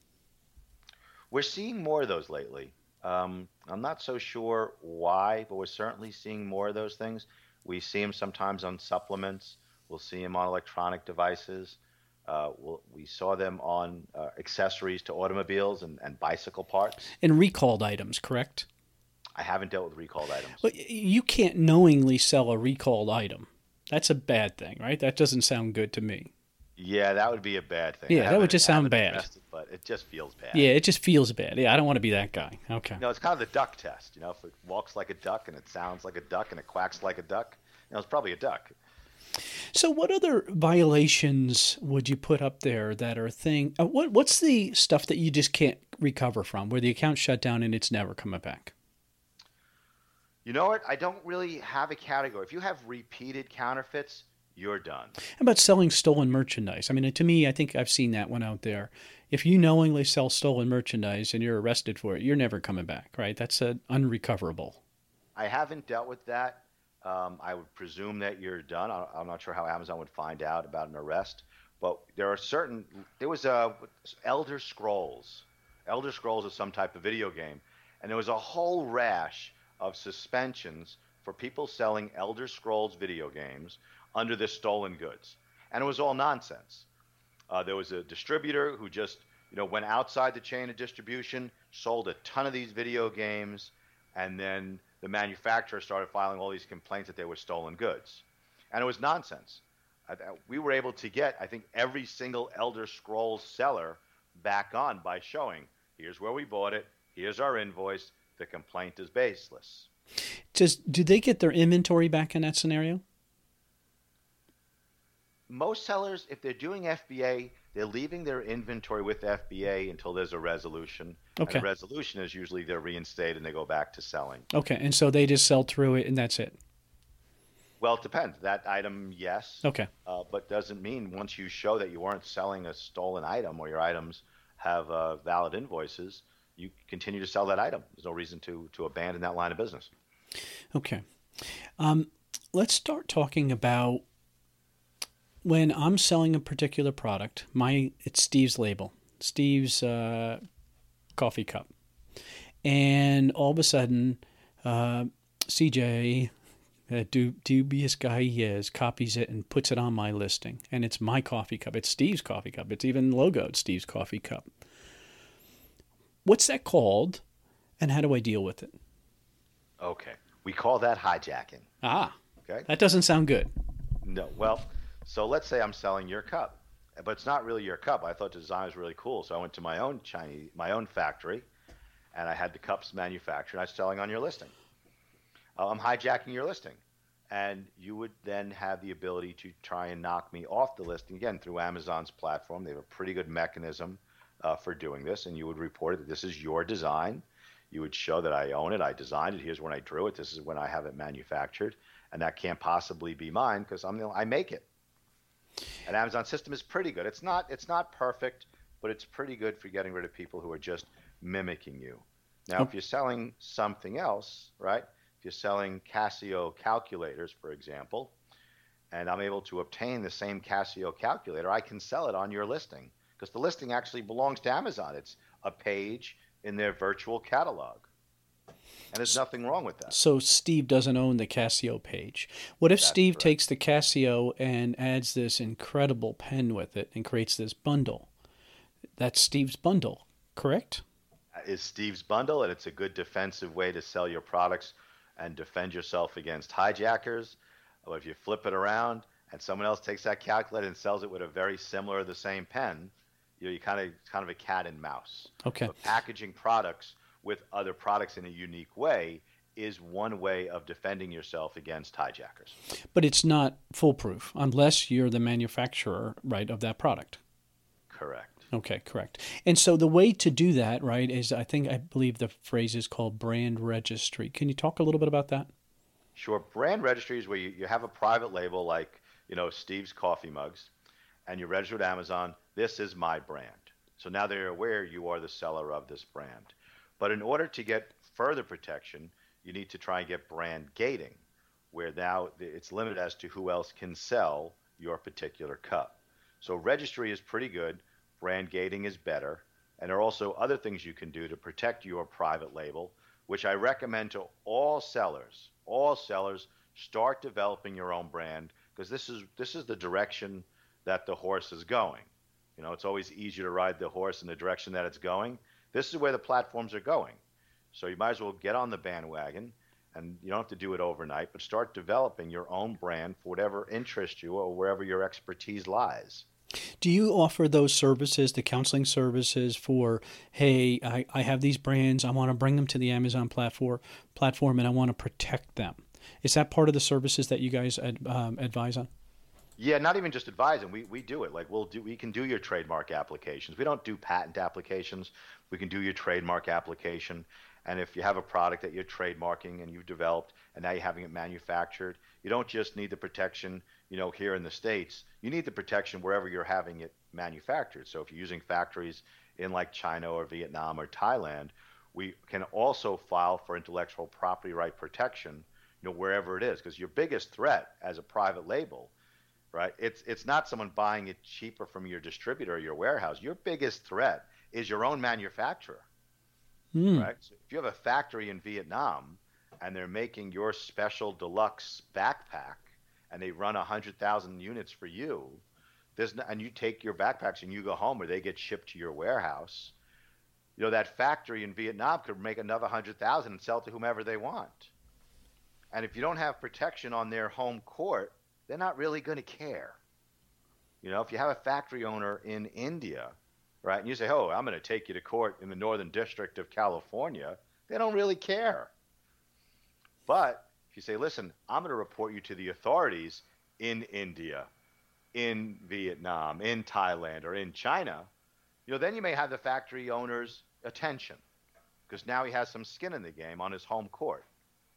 We're seeing more of those lately. Um, I'm not so sure why, but we're certainly seeing more of those things. We see them sometimes on supplements. We'll see them on electronic devices. Uh, we'll, we saw them on uh, accessories to automobiles and, and bicycle parts. And recalled items, correct? I haven't dealt with recalled items. But you can't knowingly sell a recalled item. That's a bad thing, right? That doesn't sound good to me. Yeah, that would be a bad thing. I Yeah, that would haven't- just I sound haven't bad. addressed it, but it just feels bad. Yeah, it just feels bad. Yeah, I don't want to be that guy. Okay. You know, it's kind of the duck test. You know, if it walks like a duck and it sounds like a duck and it quacks like a duck, you know, it's probably a duck. So, what other violations would you put up there that are thing? Uh, what What's the stuff that you just can't recover from, where the account's shut down and it's never coming back? You know what? I don't really have a category. If you have repeated counterfeits, you're done. How about selling stolen merchandise? I mean, to me, I think I've seen that one out there. If you knowingly sell stolen merchandise and you're arrested for it, you're never coming back, right? That's uh, unrecoverable. I haven't dealt with that. Um, I would presume that you're done. I- I'm not sure how Amazon would find out about an arrest, but there are certain. There was a Elder Scrolls. Elder Scrolls is some type of video game, and there was a whole rash of suspensions for people selling Elder Scrolls video games under the stolen goods, and it was all nonsense. Uh, there was a distributor who just, you know, went outside the chain of distribution, sold a ton of these video games, and then the manufacturer started filing all these complaints that they were stolen goods, and it was nonsense. I, we were able to get, I think, every single Elder Scrolls seller back on by showing, here's where we bought it, here's our invoice, the complaint is baseless. Does do they get their inventory back in that scenario? Most sellers, if they're doing F B A, they're leaving their inventory with F B A until there's a resolution. Okay. And the resolution is usually they're reinstated and they go back to selling. Okay, and so they just sell through it and that's it. Well, it depends. That item, yes. Okay. Uh, but doesn't mean once you show that you weren't selling a stolen item or your items have uh, valid invoices, you continue to sell that item. There's no reason to to abandon that line of business. Okay. Um, let's start talking about when I'm selling a particular product. My it's Steve's label, Steve's uh, coffee cup, and all of a sudden, uh, C J, a du- dubious guy he is, copies it and puts it on my listing, and it's my coffee cup. It's Steve's coffee cup. It's even logoed Steve's coffee cup. What's that called, and how do I deal with it? Okay. We call that hijacking. Ah, Okay. that doesn't sound good. No. Well, so let's say I'm selling your cup, but it's not really your cup. I thought the design was really cool, so I went to my own Chinese, my own factory, and I had the cups manufactured. And I was selling on your listing. Uh, I'm hijacking your listing, and you would then have the ability to try and knock me off the listing again through Amazon's platform. They have a pretty good mechanism uh, for doing this, and you would report it that this is your design. You would show that I own it, I designed it, here's when I drew it, this is when I have it manufactured, and that can't possibly be mine because I'm the, I make it. And Amazon system is pretty good. It's not it's not perfect, but it's pretty good for getting rid of people who are just mimicking you. Now, if you're selling something else, right? If you're selling Casio calculators, for example, and I'm able to obtain the same Casio calculator, I can sell it on your listing because the listing actually belongs to Amazon. It's a page in their virtual catalog. And there's nothing wrong with that. So Steve doesn't own the Casio page. What if That's Steve correct. takes the Casio and adds this incredible pen with it and creates this bundle? That's Steve's bundle, correct? Is Steve's bundle, and it's a good defensive way to sell your products and defend yourself against hijackers. Or if you flip it around and someone else takes that calculator and sells it with a very similar or the same pen, you know, you kind of kind of a cat and mouse. Okay. But packaging products with other products in a unique way is one way of defending yourself against hijackers. But it's not foolproof unless you're the manufacturer, right, of that product. Correct. Okay, correct. And so the way to do that, right, is I think I believe the phrase is called brand registry. Can you talk a little bit about that? Sure. Brand registry is where you, you have a private label like, you know, Steve's coffee mugs, and you register with Amazon. This is my brand. So now they're aware you are the seller of this brand. But in order to get further protection, you need to try and get brand gating, where now it's limited as to who else can sell your particular cup. So registry is pretty good. Brand gating is better. And there are also other things you can do to protect your private label, which I recommend to all sellers. All sellers, start developing your own brand because this is this is the direction that the horse is going. You know, it's always easier to ride the horse in the direction that it's going. This is where the platforms are going. So you might as well get on the bandwagon, and you don't have to do it overnight, but start developing your own brand for whatever interests you or wherever your expertise lies. Do you offer those services, the counseling services for, hey, I, I have these brands, I want to bring them to the Amazon platform, platform, and I want to protect them? Is that part of the services that you guys ad, um, advise on? Yeah, not even just advising. We we do it. Like we'll do. We can do your trademark applications. We don't do patent applications. We can do your trademark application. And if you have a product that you're trademarking and you've developed, and now you're having it manufactured, you don't just need the protection, you know, here in the States. You need the protection wherever you're having it manufactured. So if you're using factories in like China or Vietnam or Thailand, we can also file for intellectual property right protection, you know, wherever it is. Because your biggest threat as a private label, right? It's it's not someone buying it cheaper from your distributor or your warehouse. Your biggest threat is your own manufacturer, mm. right? So if you have a factory in Vietnam and they're making your special deluxe backpack and they run one hundred thousand units for you, there's no, and you take your backpacks and you go home or they get shipped to your warehouse, you know, that factory in Vietnam could make another one hundred thousand and sell to whomever they want. And if you don't have protection on their home court, they're not really going to care. You know, if you have a factory owner in India, right, and you say, oh, I'm going to take you to court in the Northern District of California, they don't really care. But if you say, listen, I'm going to report you to the authorities in India, in Vietnam, in Thailand, or in China, you know, then you may have the factory owner's attention because now he has some skin in the game on his home court.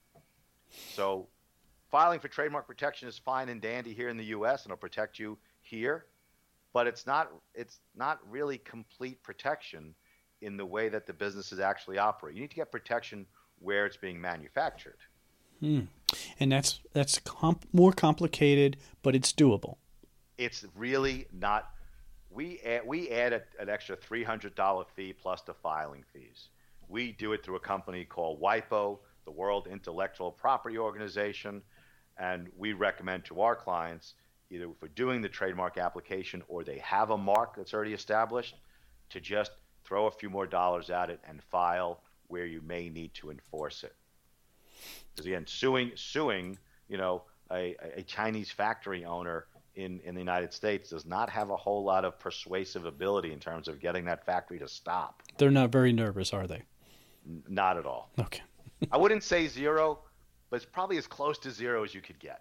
So filing for trademark protection is fine and dandy here in the U S and it'll protect you here, but it's not it's not really complete protection in the way that the businesses actually operate. You need to get protection where it's being manufactured. Hmm. And that's that's comp- more complicated, but it's doable. It's really not. We add, we add a, an extra three hundred dollars fee plus the filing fees. We do it through a company called WIPO, the World Intellectual Property Organization. And we recommend to our clients, either for doing the trademark application or they have a mark that's already established, to just throw a few more dollars at it and file where you may need to enforce it. Because again, suing, suing, you know, a, a Chinese factory owner in, in the United States does not have a whole lot of persuasive ability in terms of getting that factory to stop. They're not very nervous, are they? N- not at all. Okay. I wouldn't say zero, but it's probably as close to zero as you could get.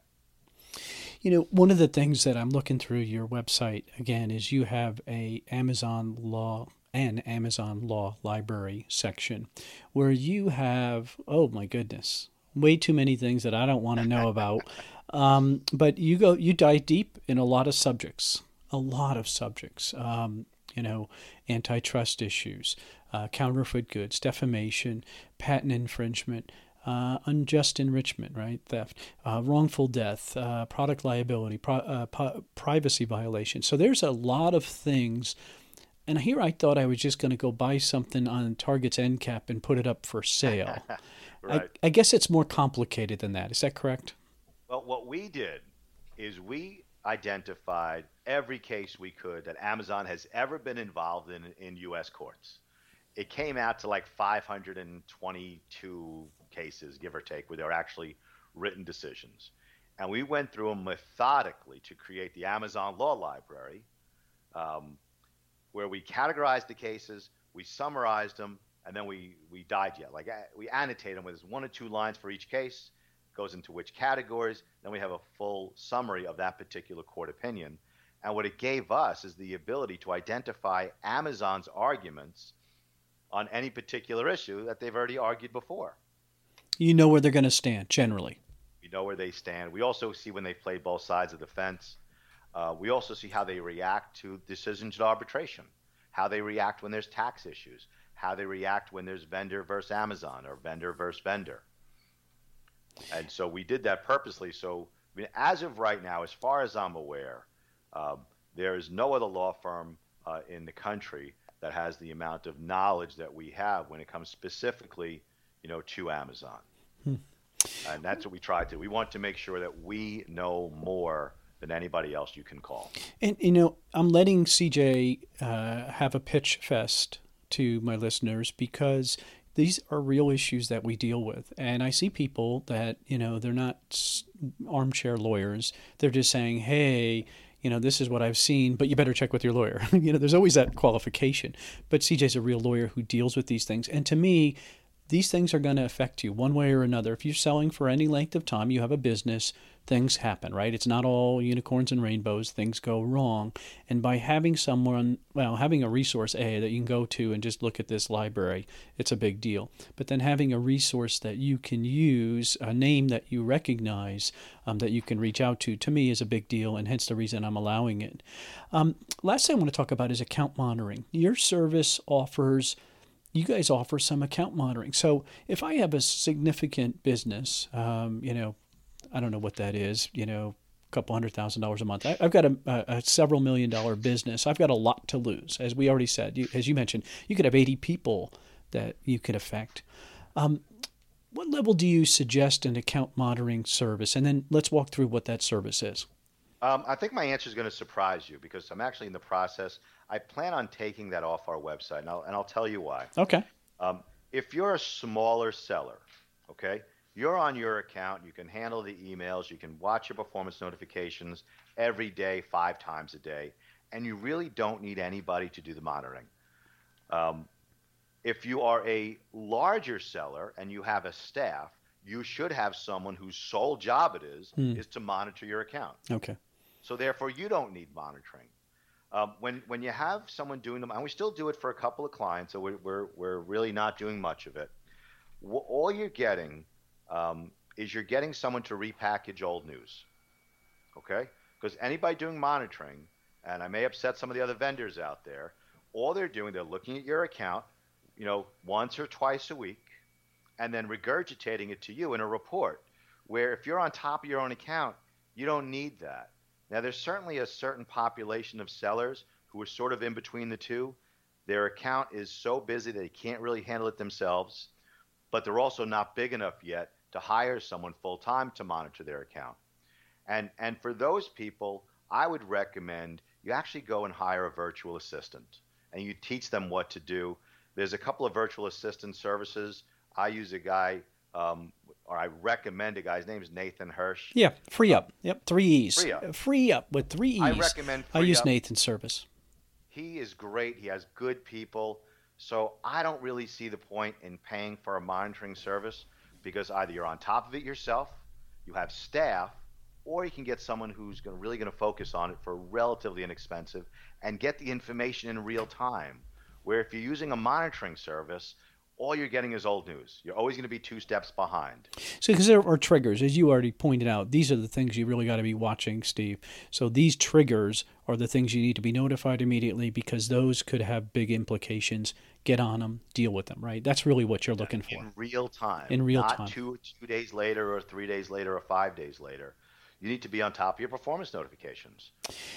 You know, one of the things that I'm looking through your website, again, is you have a Amazon Law and Amazon Law Library section where you have, oh my goodness, way too many things that I don't want to know about. um, but you go, you dive deep in a lot of subjects, a lot of subjects, um, you know, antitrust issues, uh, counterfeit goods, defamation, patent infringement, Uh, unjust enrichment, right? Theft, uh, wrongful death, uh, product liability, pro- uh, po- privacy violation. So there's a lot of things. And here I thought I was just going to go buy something on Target's end cap and put it up for sale. Right. I, I guess it's more complicated than that. Is that correct? Well, what we did is we identified every case we could that Amazon has ever been involved in in U S courts. It came out to like five hundred twenty-two cases, give or take, where there were actually written decisions. And we went through them methodically to create the Amazon Law Library, um, where we categorized the cases, we summarized them, and then we, we digest, like we annotate them with one or two lines for each case, goes into which categories, then we have a full summary of that particular court opinion. And what it gave us is the ability to identify Amazon's arguments on any particular issue that they've already argued before. You know where they're going to stand, generally. We know where they stand. We also see when they've played both sides of the fence. Uh, we also see how they react to decisions at arbitration, how they react when there's tax issues, how they react when there's vendor versus Amazon or vendor versus vendor. And so we did that purposely. So I mean, as of right now, as far as I'm aware, uh, there is no other law firm uh, in the country that has the amount of knowledge that we have when it comes specifically, you know, to Amazon. Hmm. And that's what we try to. We want to make sure that we know more than anybody else you can call. And, you know, I'm letting C J uh, have a pitch fest to my listeners because these are real issues that we deal with. And I see people that, you know, they're not armchair lawyers. They're just saying, hey, you know, this is what I've seen, but you better check with your lawyer. You know, there's always that qualification. But C J's a real lawyer who deals with these things. And to me, these things are going to affect you one way or another. If you're selling for any length of time, you have a business, things happen, right? It's not all unicorns and rainbows. Things go wrong. And by having someone, well, having a resource, A, that you can go to and just look at this library, it's a big deal. But then having a resource that you can use, a name that you recognize, um, that you can reach out to, to me is a big deal, and hence the reason I'm allowing it. Um, last thing I want to talk about is account monitoring. Your service offers You guys offer some account monitoring. So if I have a significant business, um, you know, I don't know what that is, you know, a couple hundred thousand dollars a month. I, I've got a, a, a several million dollar business. I've got a lot to lose. As we already said, you, as you mentioned, you could have eighty people that you could affect. Um, what level do you suggest an account monitoring service? And then let's walk through what that service is. Um, I think my answer is going to surprise you because I'm actually in the process. I plan on taking that off our website, and I'll, and I'll tell you why. Okay. Um, if you're a smaller seller, okay, you're on your account, you can handle the emails, you can watch your performance notifications every day, five times a day, and you really don't need anybody to do the monitoring. Um, if you are a larger seller and you have a staff, you should have someone whose sole job it is, Hmm. is to monitor your account. Okay. So therefore, you don't need monitoring. Um, when when you have someone doing them, and we still do it for a couple of clients, so we're we're, we're really not doing much of it. W- all you're getting um, is you're getting someone to repackage old news, okay? Because anybody doing monitoring, and I may upset some of the other vendors out there, all they're doing, they're looking at your account, you know, once or twice a week, and then regurgitating it to you in a report. Where if you're on top of your own account, you don't need that. Now, there's certainly a certain population of sellers who are sort of in between the two. Their account is so busy they can't really handle it themselves, but they're also not big enough yet to hire someone full-time to monitor their account. And and for those people, I would recommend you actually go and hire a virtual assistant, and you teach them what to do. There's a couple of virtual assistant services. I use a guy, um, or I recommend a guy. His name is Nathan Hirsch. Yeah, Free Up. Yep, three E's. Free Up. Free Up with three E's. I recommend I Free use Up. Nathan's service. He is great. He has good people. So I don't really see the point in paying for a monitoring service because either you're on top of it yourself, you have staff, or you can get someone who's gonna, really going to focus on it for relatively inexpensive and get the information in real time. Where if you're using a monitoring service, all you're getting is old news. You're always going to be two steps behind. So, because there are triggers, as you already pointed out, these are the things you really got to be watching, Steve. So these triggers are the things you need to be notified immediately because those could have big implications. Get on them, deal with them, right? That's really what you're looking for. In real time. In real not time. Not two, two days later or three days later or five days later. You need to be on top of your performance notifications.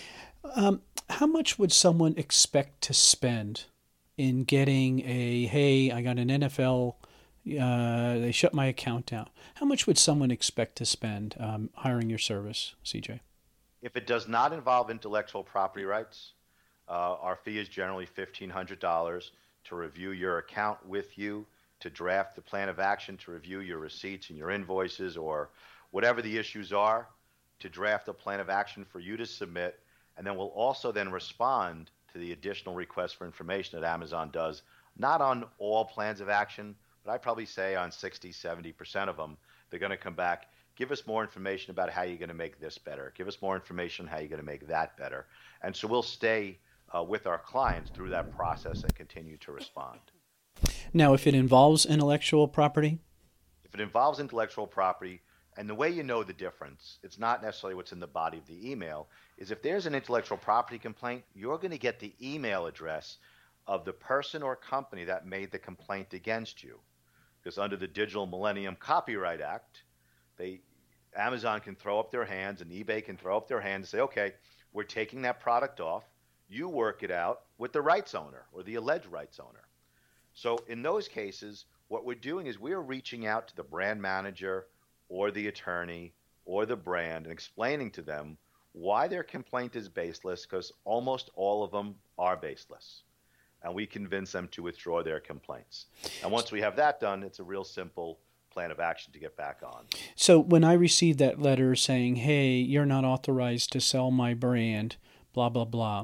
Um, how much would someone expect to spend in getting a, hey, I got an N F L, uh, they shut my account down. How much would someone expect to spend um, hiring your service, C J? If it does not involve intellectual property rights, uh, our fee is generally fifteen hundred dollars to review your account with you, to draft the plan of action, to review your receipts and your invoices or whatever the issues are, to draft a plan of action for you to submit, and then we'll also then respond to the additional requests for information that Amazon does, not on all plans of action, but I'd probably say on sixty, seventy percent of them, they're going to come back, give us more information about how you're going to make this better. Give us more information on how you're going to make that better. And so we'll stay uh, with our clients through that process and continue to respond. Now, if it involves intellectual property? If it involves intellectual property, and the way you know the difference, it's not necessarily what's in the body of the email, is if there's an intellectual property complaint, you're going to get the email address of the person or company that made the complaint against you. Because under the Digital Millennium Copyright Act, they Amazon can throw up their hands and eBay can throw up their hands and say, okay, we're taking that product off. You work it out with the rights owner or the alleged rights owner. So in those cases, what we're doing is we're reaching out to the brand manager or the attorney or the brand and explaining to them why their complaint is baseless, because almost all of them are baseless. And we convince them to withdraw their complaints. And once we have that done, it's a real simple plan of action to get back on. So when I received that letter saying, hey, you're not authorized to sell my brand, blah, blah, blah,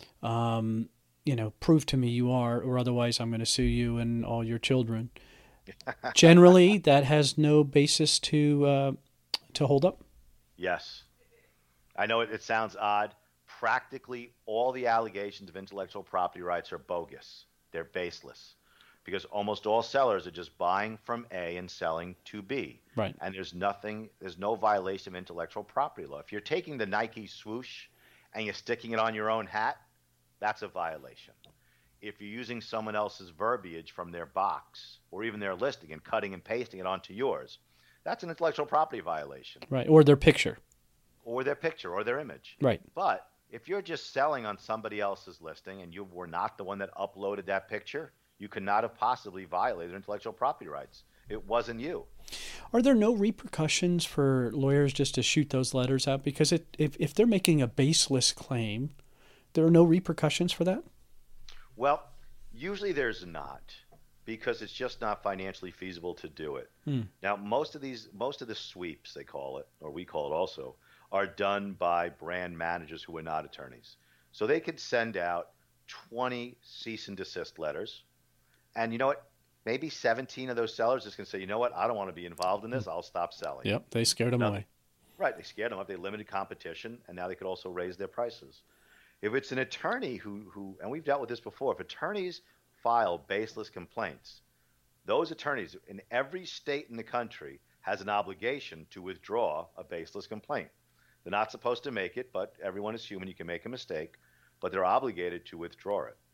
um, you know, prove to me you are, or otherwise I'm going to sue you and all your children. Generally, that has no basis to uh, to hold up? Yes. I know it, it sounds odd. Practically all the allegations of intellectual property rights are bogus. They're baseless. Because almost all sellers are just buying from A and selling to B. Right. And there's nothing, there's no violation of intellectual property law. If you're taking the Nike swoosh and you're sticking it on your own hat, that's a violation. If you're using someone else's verbiage from their box or even their listing and cutting and pasting it onto yours, that's an intellectual property violation. Right. Or their picture. Or their picture or their image. Right. But if you're just selling on somebody else's listing and you were not the one that uploaded that picture, you could not have possibly violated intellectual property rights. It wasn't you. Are there no repercussions for lawyers just to shoot those letters out? Because it, if, if they're making a baseless claim, there are no repercussions for that? Well, usually there's not, because it's just not financially feasible to do it. Hmm. Now, most of these, most of the sweeps, they call it, or we call it also, are done by brand managers who are not attorneys. So they could send out twenty cease and desist letters. And you know what? Maybe seventeen of those sellers just can say, you know what? I don't want to be involved in this. I'll stop selling. Yep, they scared them Now, away. Right, they scared them up. They limited competition, and now they could also raise their prices. If it's an attorney who, who, and we've dealt with this before, if attorneys file baseless complaints, those attorneys in every state in the country has an obligation to withdraw a baseless complaint. They're not supposed to make it, but everyone is human. You can make a mistake, but they're obligated to withdraw it.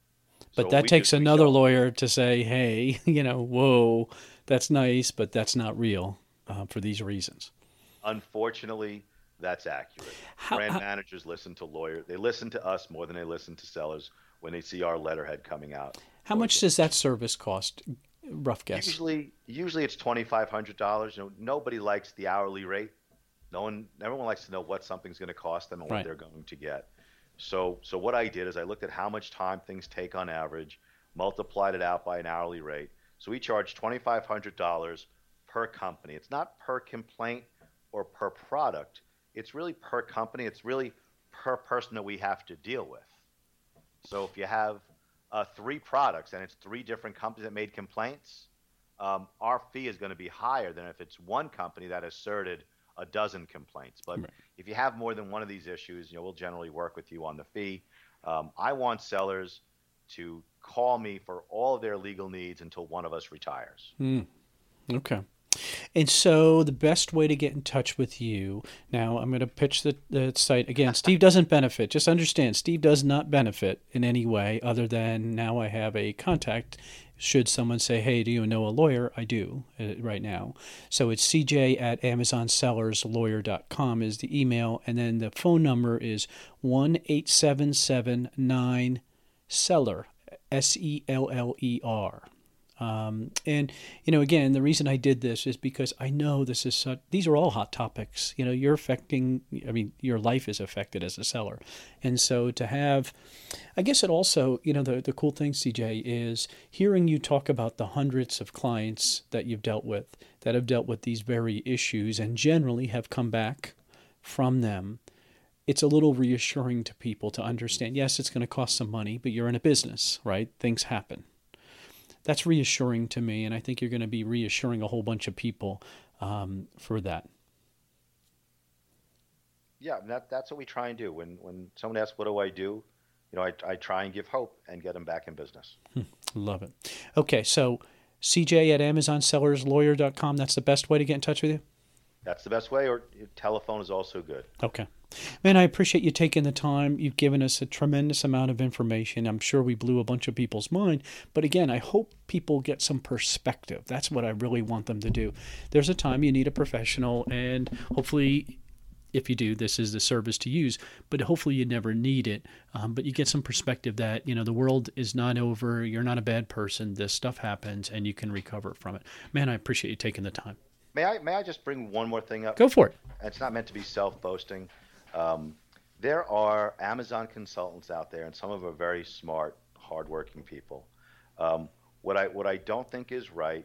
But So that we takes just- we another don't- lawyer to say, hey, you know, whoa, that's nice, but that's not real uh, for these reasons. Unfortunately, that's accurate. How- Brand how- managers listen to lawyers. They listen to us more than they listen to sellers when they see our letterhead coming out. How much does that service cost? Rough guess. Usually, usually it's twenty-five hundred dollars. You know, nobody likes the hourly rate. No one, everyone likes to know what something's going to cost them and what Right. they're going to get. So, so what I did is I looked at how much time things take on average, multiplied it out by an hourly rate. So we charge twenty-five hundred dollars per company. It's not per complaint or per product. It's really per company. It's really per person that we have to deal with. So if you have uh, three products and it's three different companies that made complaints, um, our fee is going to be higher than if it's one company that asserted a dozen complaints. But Right. if you have more than one of these issues, you know, we'll generally work with you on the fee. Um, I want sellers to call me for all of their legal needs until one of us retires. Mm, okay. And so the best way to get in touch with you, now I'm going to pitch the, the site again. Steve doesn't benefit. Just understand, Steve does not benefit in any way other than now I have a contact. Should someone say, hey, do you know a lawyer? I do uh, right now. So it's c j at amazon sellers lawyer dot com is the email. And then the phone number is one eight seven seven nine seller, S E L L E R. Um, and, you know, again, the reason I did this is because I know this is such, these are all hot topics. You know, you're affecting, I mean, your life is affected as a seller. And so to have, I guess it also, you know, the, the cool thing, C J, is hearing you talk about the hundreds of clients that you've dealt with that have dealt with these very issues and generally have come back from them. It's a little reassuring to people to understand, yes, it's going to cost some money, but you're in a business, right? Things happen. That's reassuring to me, and I think you're going to be reassuring a whole bunch of people um, for that. Yeah, that, that's what we try and do. When when someone asks, what do I do? You know, I, I try and give hope and get them back in business. Hmm, love it. Okay, so C J at amazon sellers lawyer dot com, that's the best way to get in touch with you? That's the best way, or telephone is also good. Okay. Man, I appreciate you taking the time. You've given us a tremendous amount of information. I'm sure we blew a bunch of people's mind. But again, I hope people get some perspective. That's what I really want them to do. There's a time you need a professional, and hopefully, if you do, this is the service to use. But hopefully you never need it. Um, but you get some perspective that, you know, the world is not over. You're not a bad person. This stuff happens, and you can recover from it. Man, I appreciate you taking the time. May I may I just bring one more thing up? Go for it. It's not meant to be self-boasting. Um, there are Amazon consultants out there, and some of them are very smart, hardworking people. Um, what I what I don't think is right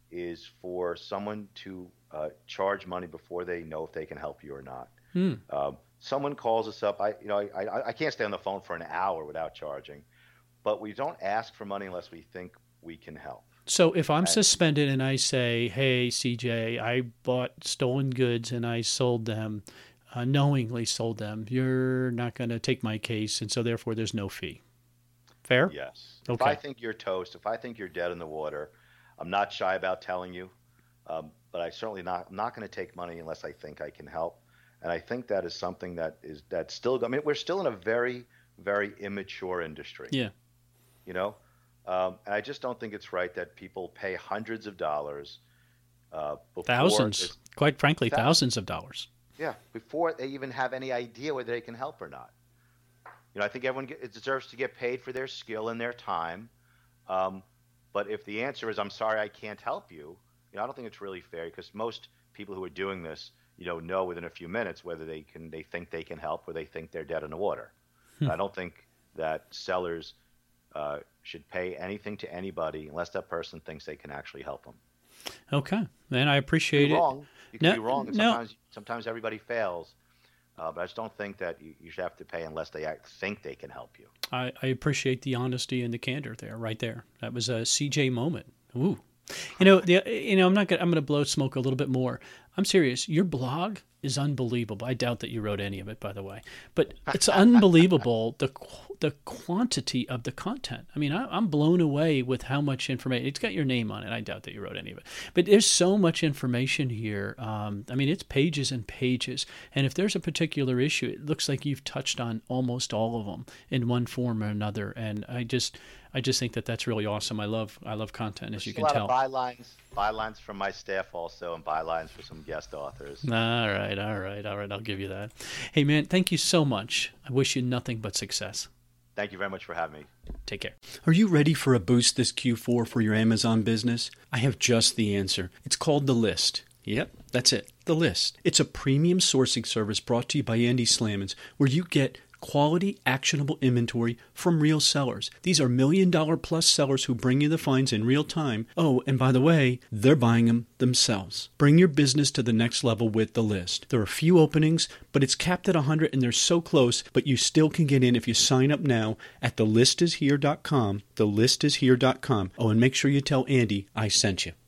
is for someone to uh, charge money before they know if they can help you or not. Hmm. Um, someone calls us up. I, you know, I, I, I can't stay on the phone for an hour without charging, but we don't ask for money unless we think we can help. So if I'm And- suspended and I say, hey, C J, I bought stolen goods and I sold them, uh, knowingly sold them, you're not going to take my case, and so therefore there's no fee. Fair? Yes. Okay. If I think you're toast, if I think you're dead in the water, I'm not shy about telling you, um, but I certainly not. I'm not going to take money unless I think I can help, and I think that is something that is that's still. I mean, we're still in a very, very immature industry. Yeah. You know, um, and I just don't think it's right that people pay hundreds of dollars, uh, before Thousands. it's- Quite frankly, Thousands. thousands of dollars. Yeah, before they even have any idea whether they can help or not. You know, I think everyone get, it deserves to get paid for their skill and their time. Um, but if the answer is, I'm sorry, I can't help you, you know, I don't think it's really fair, because most people who are doing this, you know, know within a few minutes whether they can, they think they can help or they think they're dead in the water. Hmm. I don't think that sellers uh, should pay anything to anybody unless that person thinks they can actually help them. Okay. And I appreciate You're it. wrong. You can No, be wrong, and no. sometimes sometimes everybody fails. Uh, but I just don't think that you, you should have to pay unless they act, think they can help you. I, I appreciate the honesty and the candor there, right there. That was a C J moment. Ooh. You know, the, you know, I'm not gonna, I'm going to blow smoke a little bit more. I'm serious. Your blog is unbelievable. I doubt that you wrote any of it, by the way, but it's unbelievable the qu- the quantity of the content. I mean, I, I'm blown away with how much information. It's got your name on it. I doubt that you wrote any of it, but there's so much information here. Um, I mean, it's pages and pages. And if there's a particular issue, it looks like you've touched on almost all of them in one form or another. And I just, I just think that that's really awesome. I love, I love content, as you There's can a lot tell. of bylines, bylines from my staff also, and bylines for some guest authors. All right, all right, all right. I'll give you that. Hey, man, thank you so much. I wish you nothing but success. Thank you very much for having me. Take care. Are you ready for a boost this Q four for your Amazon business? I have just the answer. It's called The List. Yep, that's it. The List. It's a premium sourcing service brought to you by Andy Slamans, where you get quality, actionable inventory from real sellers. These are million dollar plus sellers who bring you the finds in real time. Oh, and by the way, they're buying them themselves. Bring your business to the next level with The List. There are a few openings, but it's capped at one hundred and they're so close, but you still can get in if you sign up now at the list is here dot com. the list is here dot com. Oh, and make sure you tell Andy I sent you.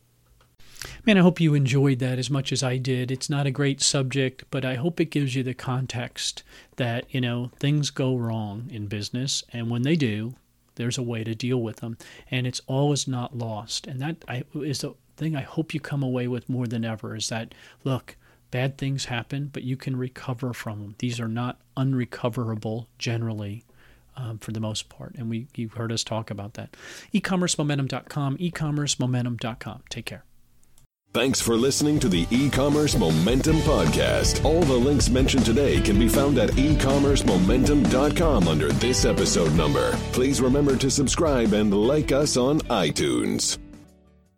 Man, I hope you enjoyed that as much as I did. It's not a great subject, but I hope it gives you the context that, you know, things go wrong in business. And when they do, there's a way to deal with them. And it's always not lost. And that I, is the thing I hope you come away with more than ever, is that, look, bad things happen, but you can recover from them. These are not unrecoverable generally. Um, for the most part. And we you've heard us talk about that. e commerce momentum dot com, e commerce momentum dot com. Take care. Thanks for listening to the E-Commerce Momentum Podcast. All the links mentioned today can be found at e commerce momentum dot com under this episode number. Please remember to subscribe and like us on iTunes.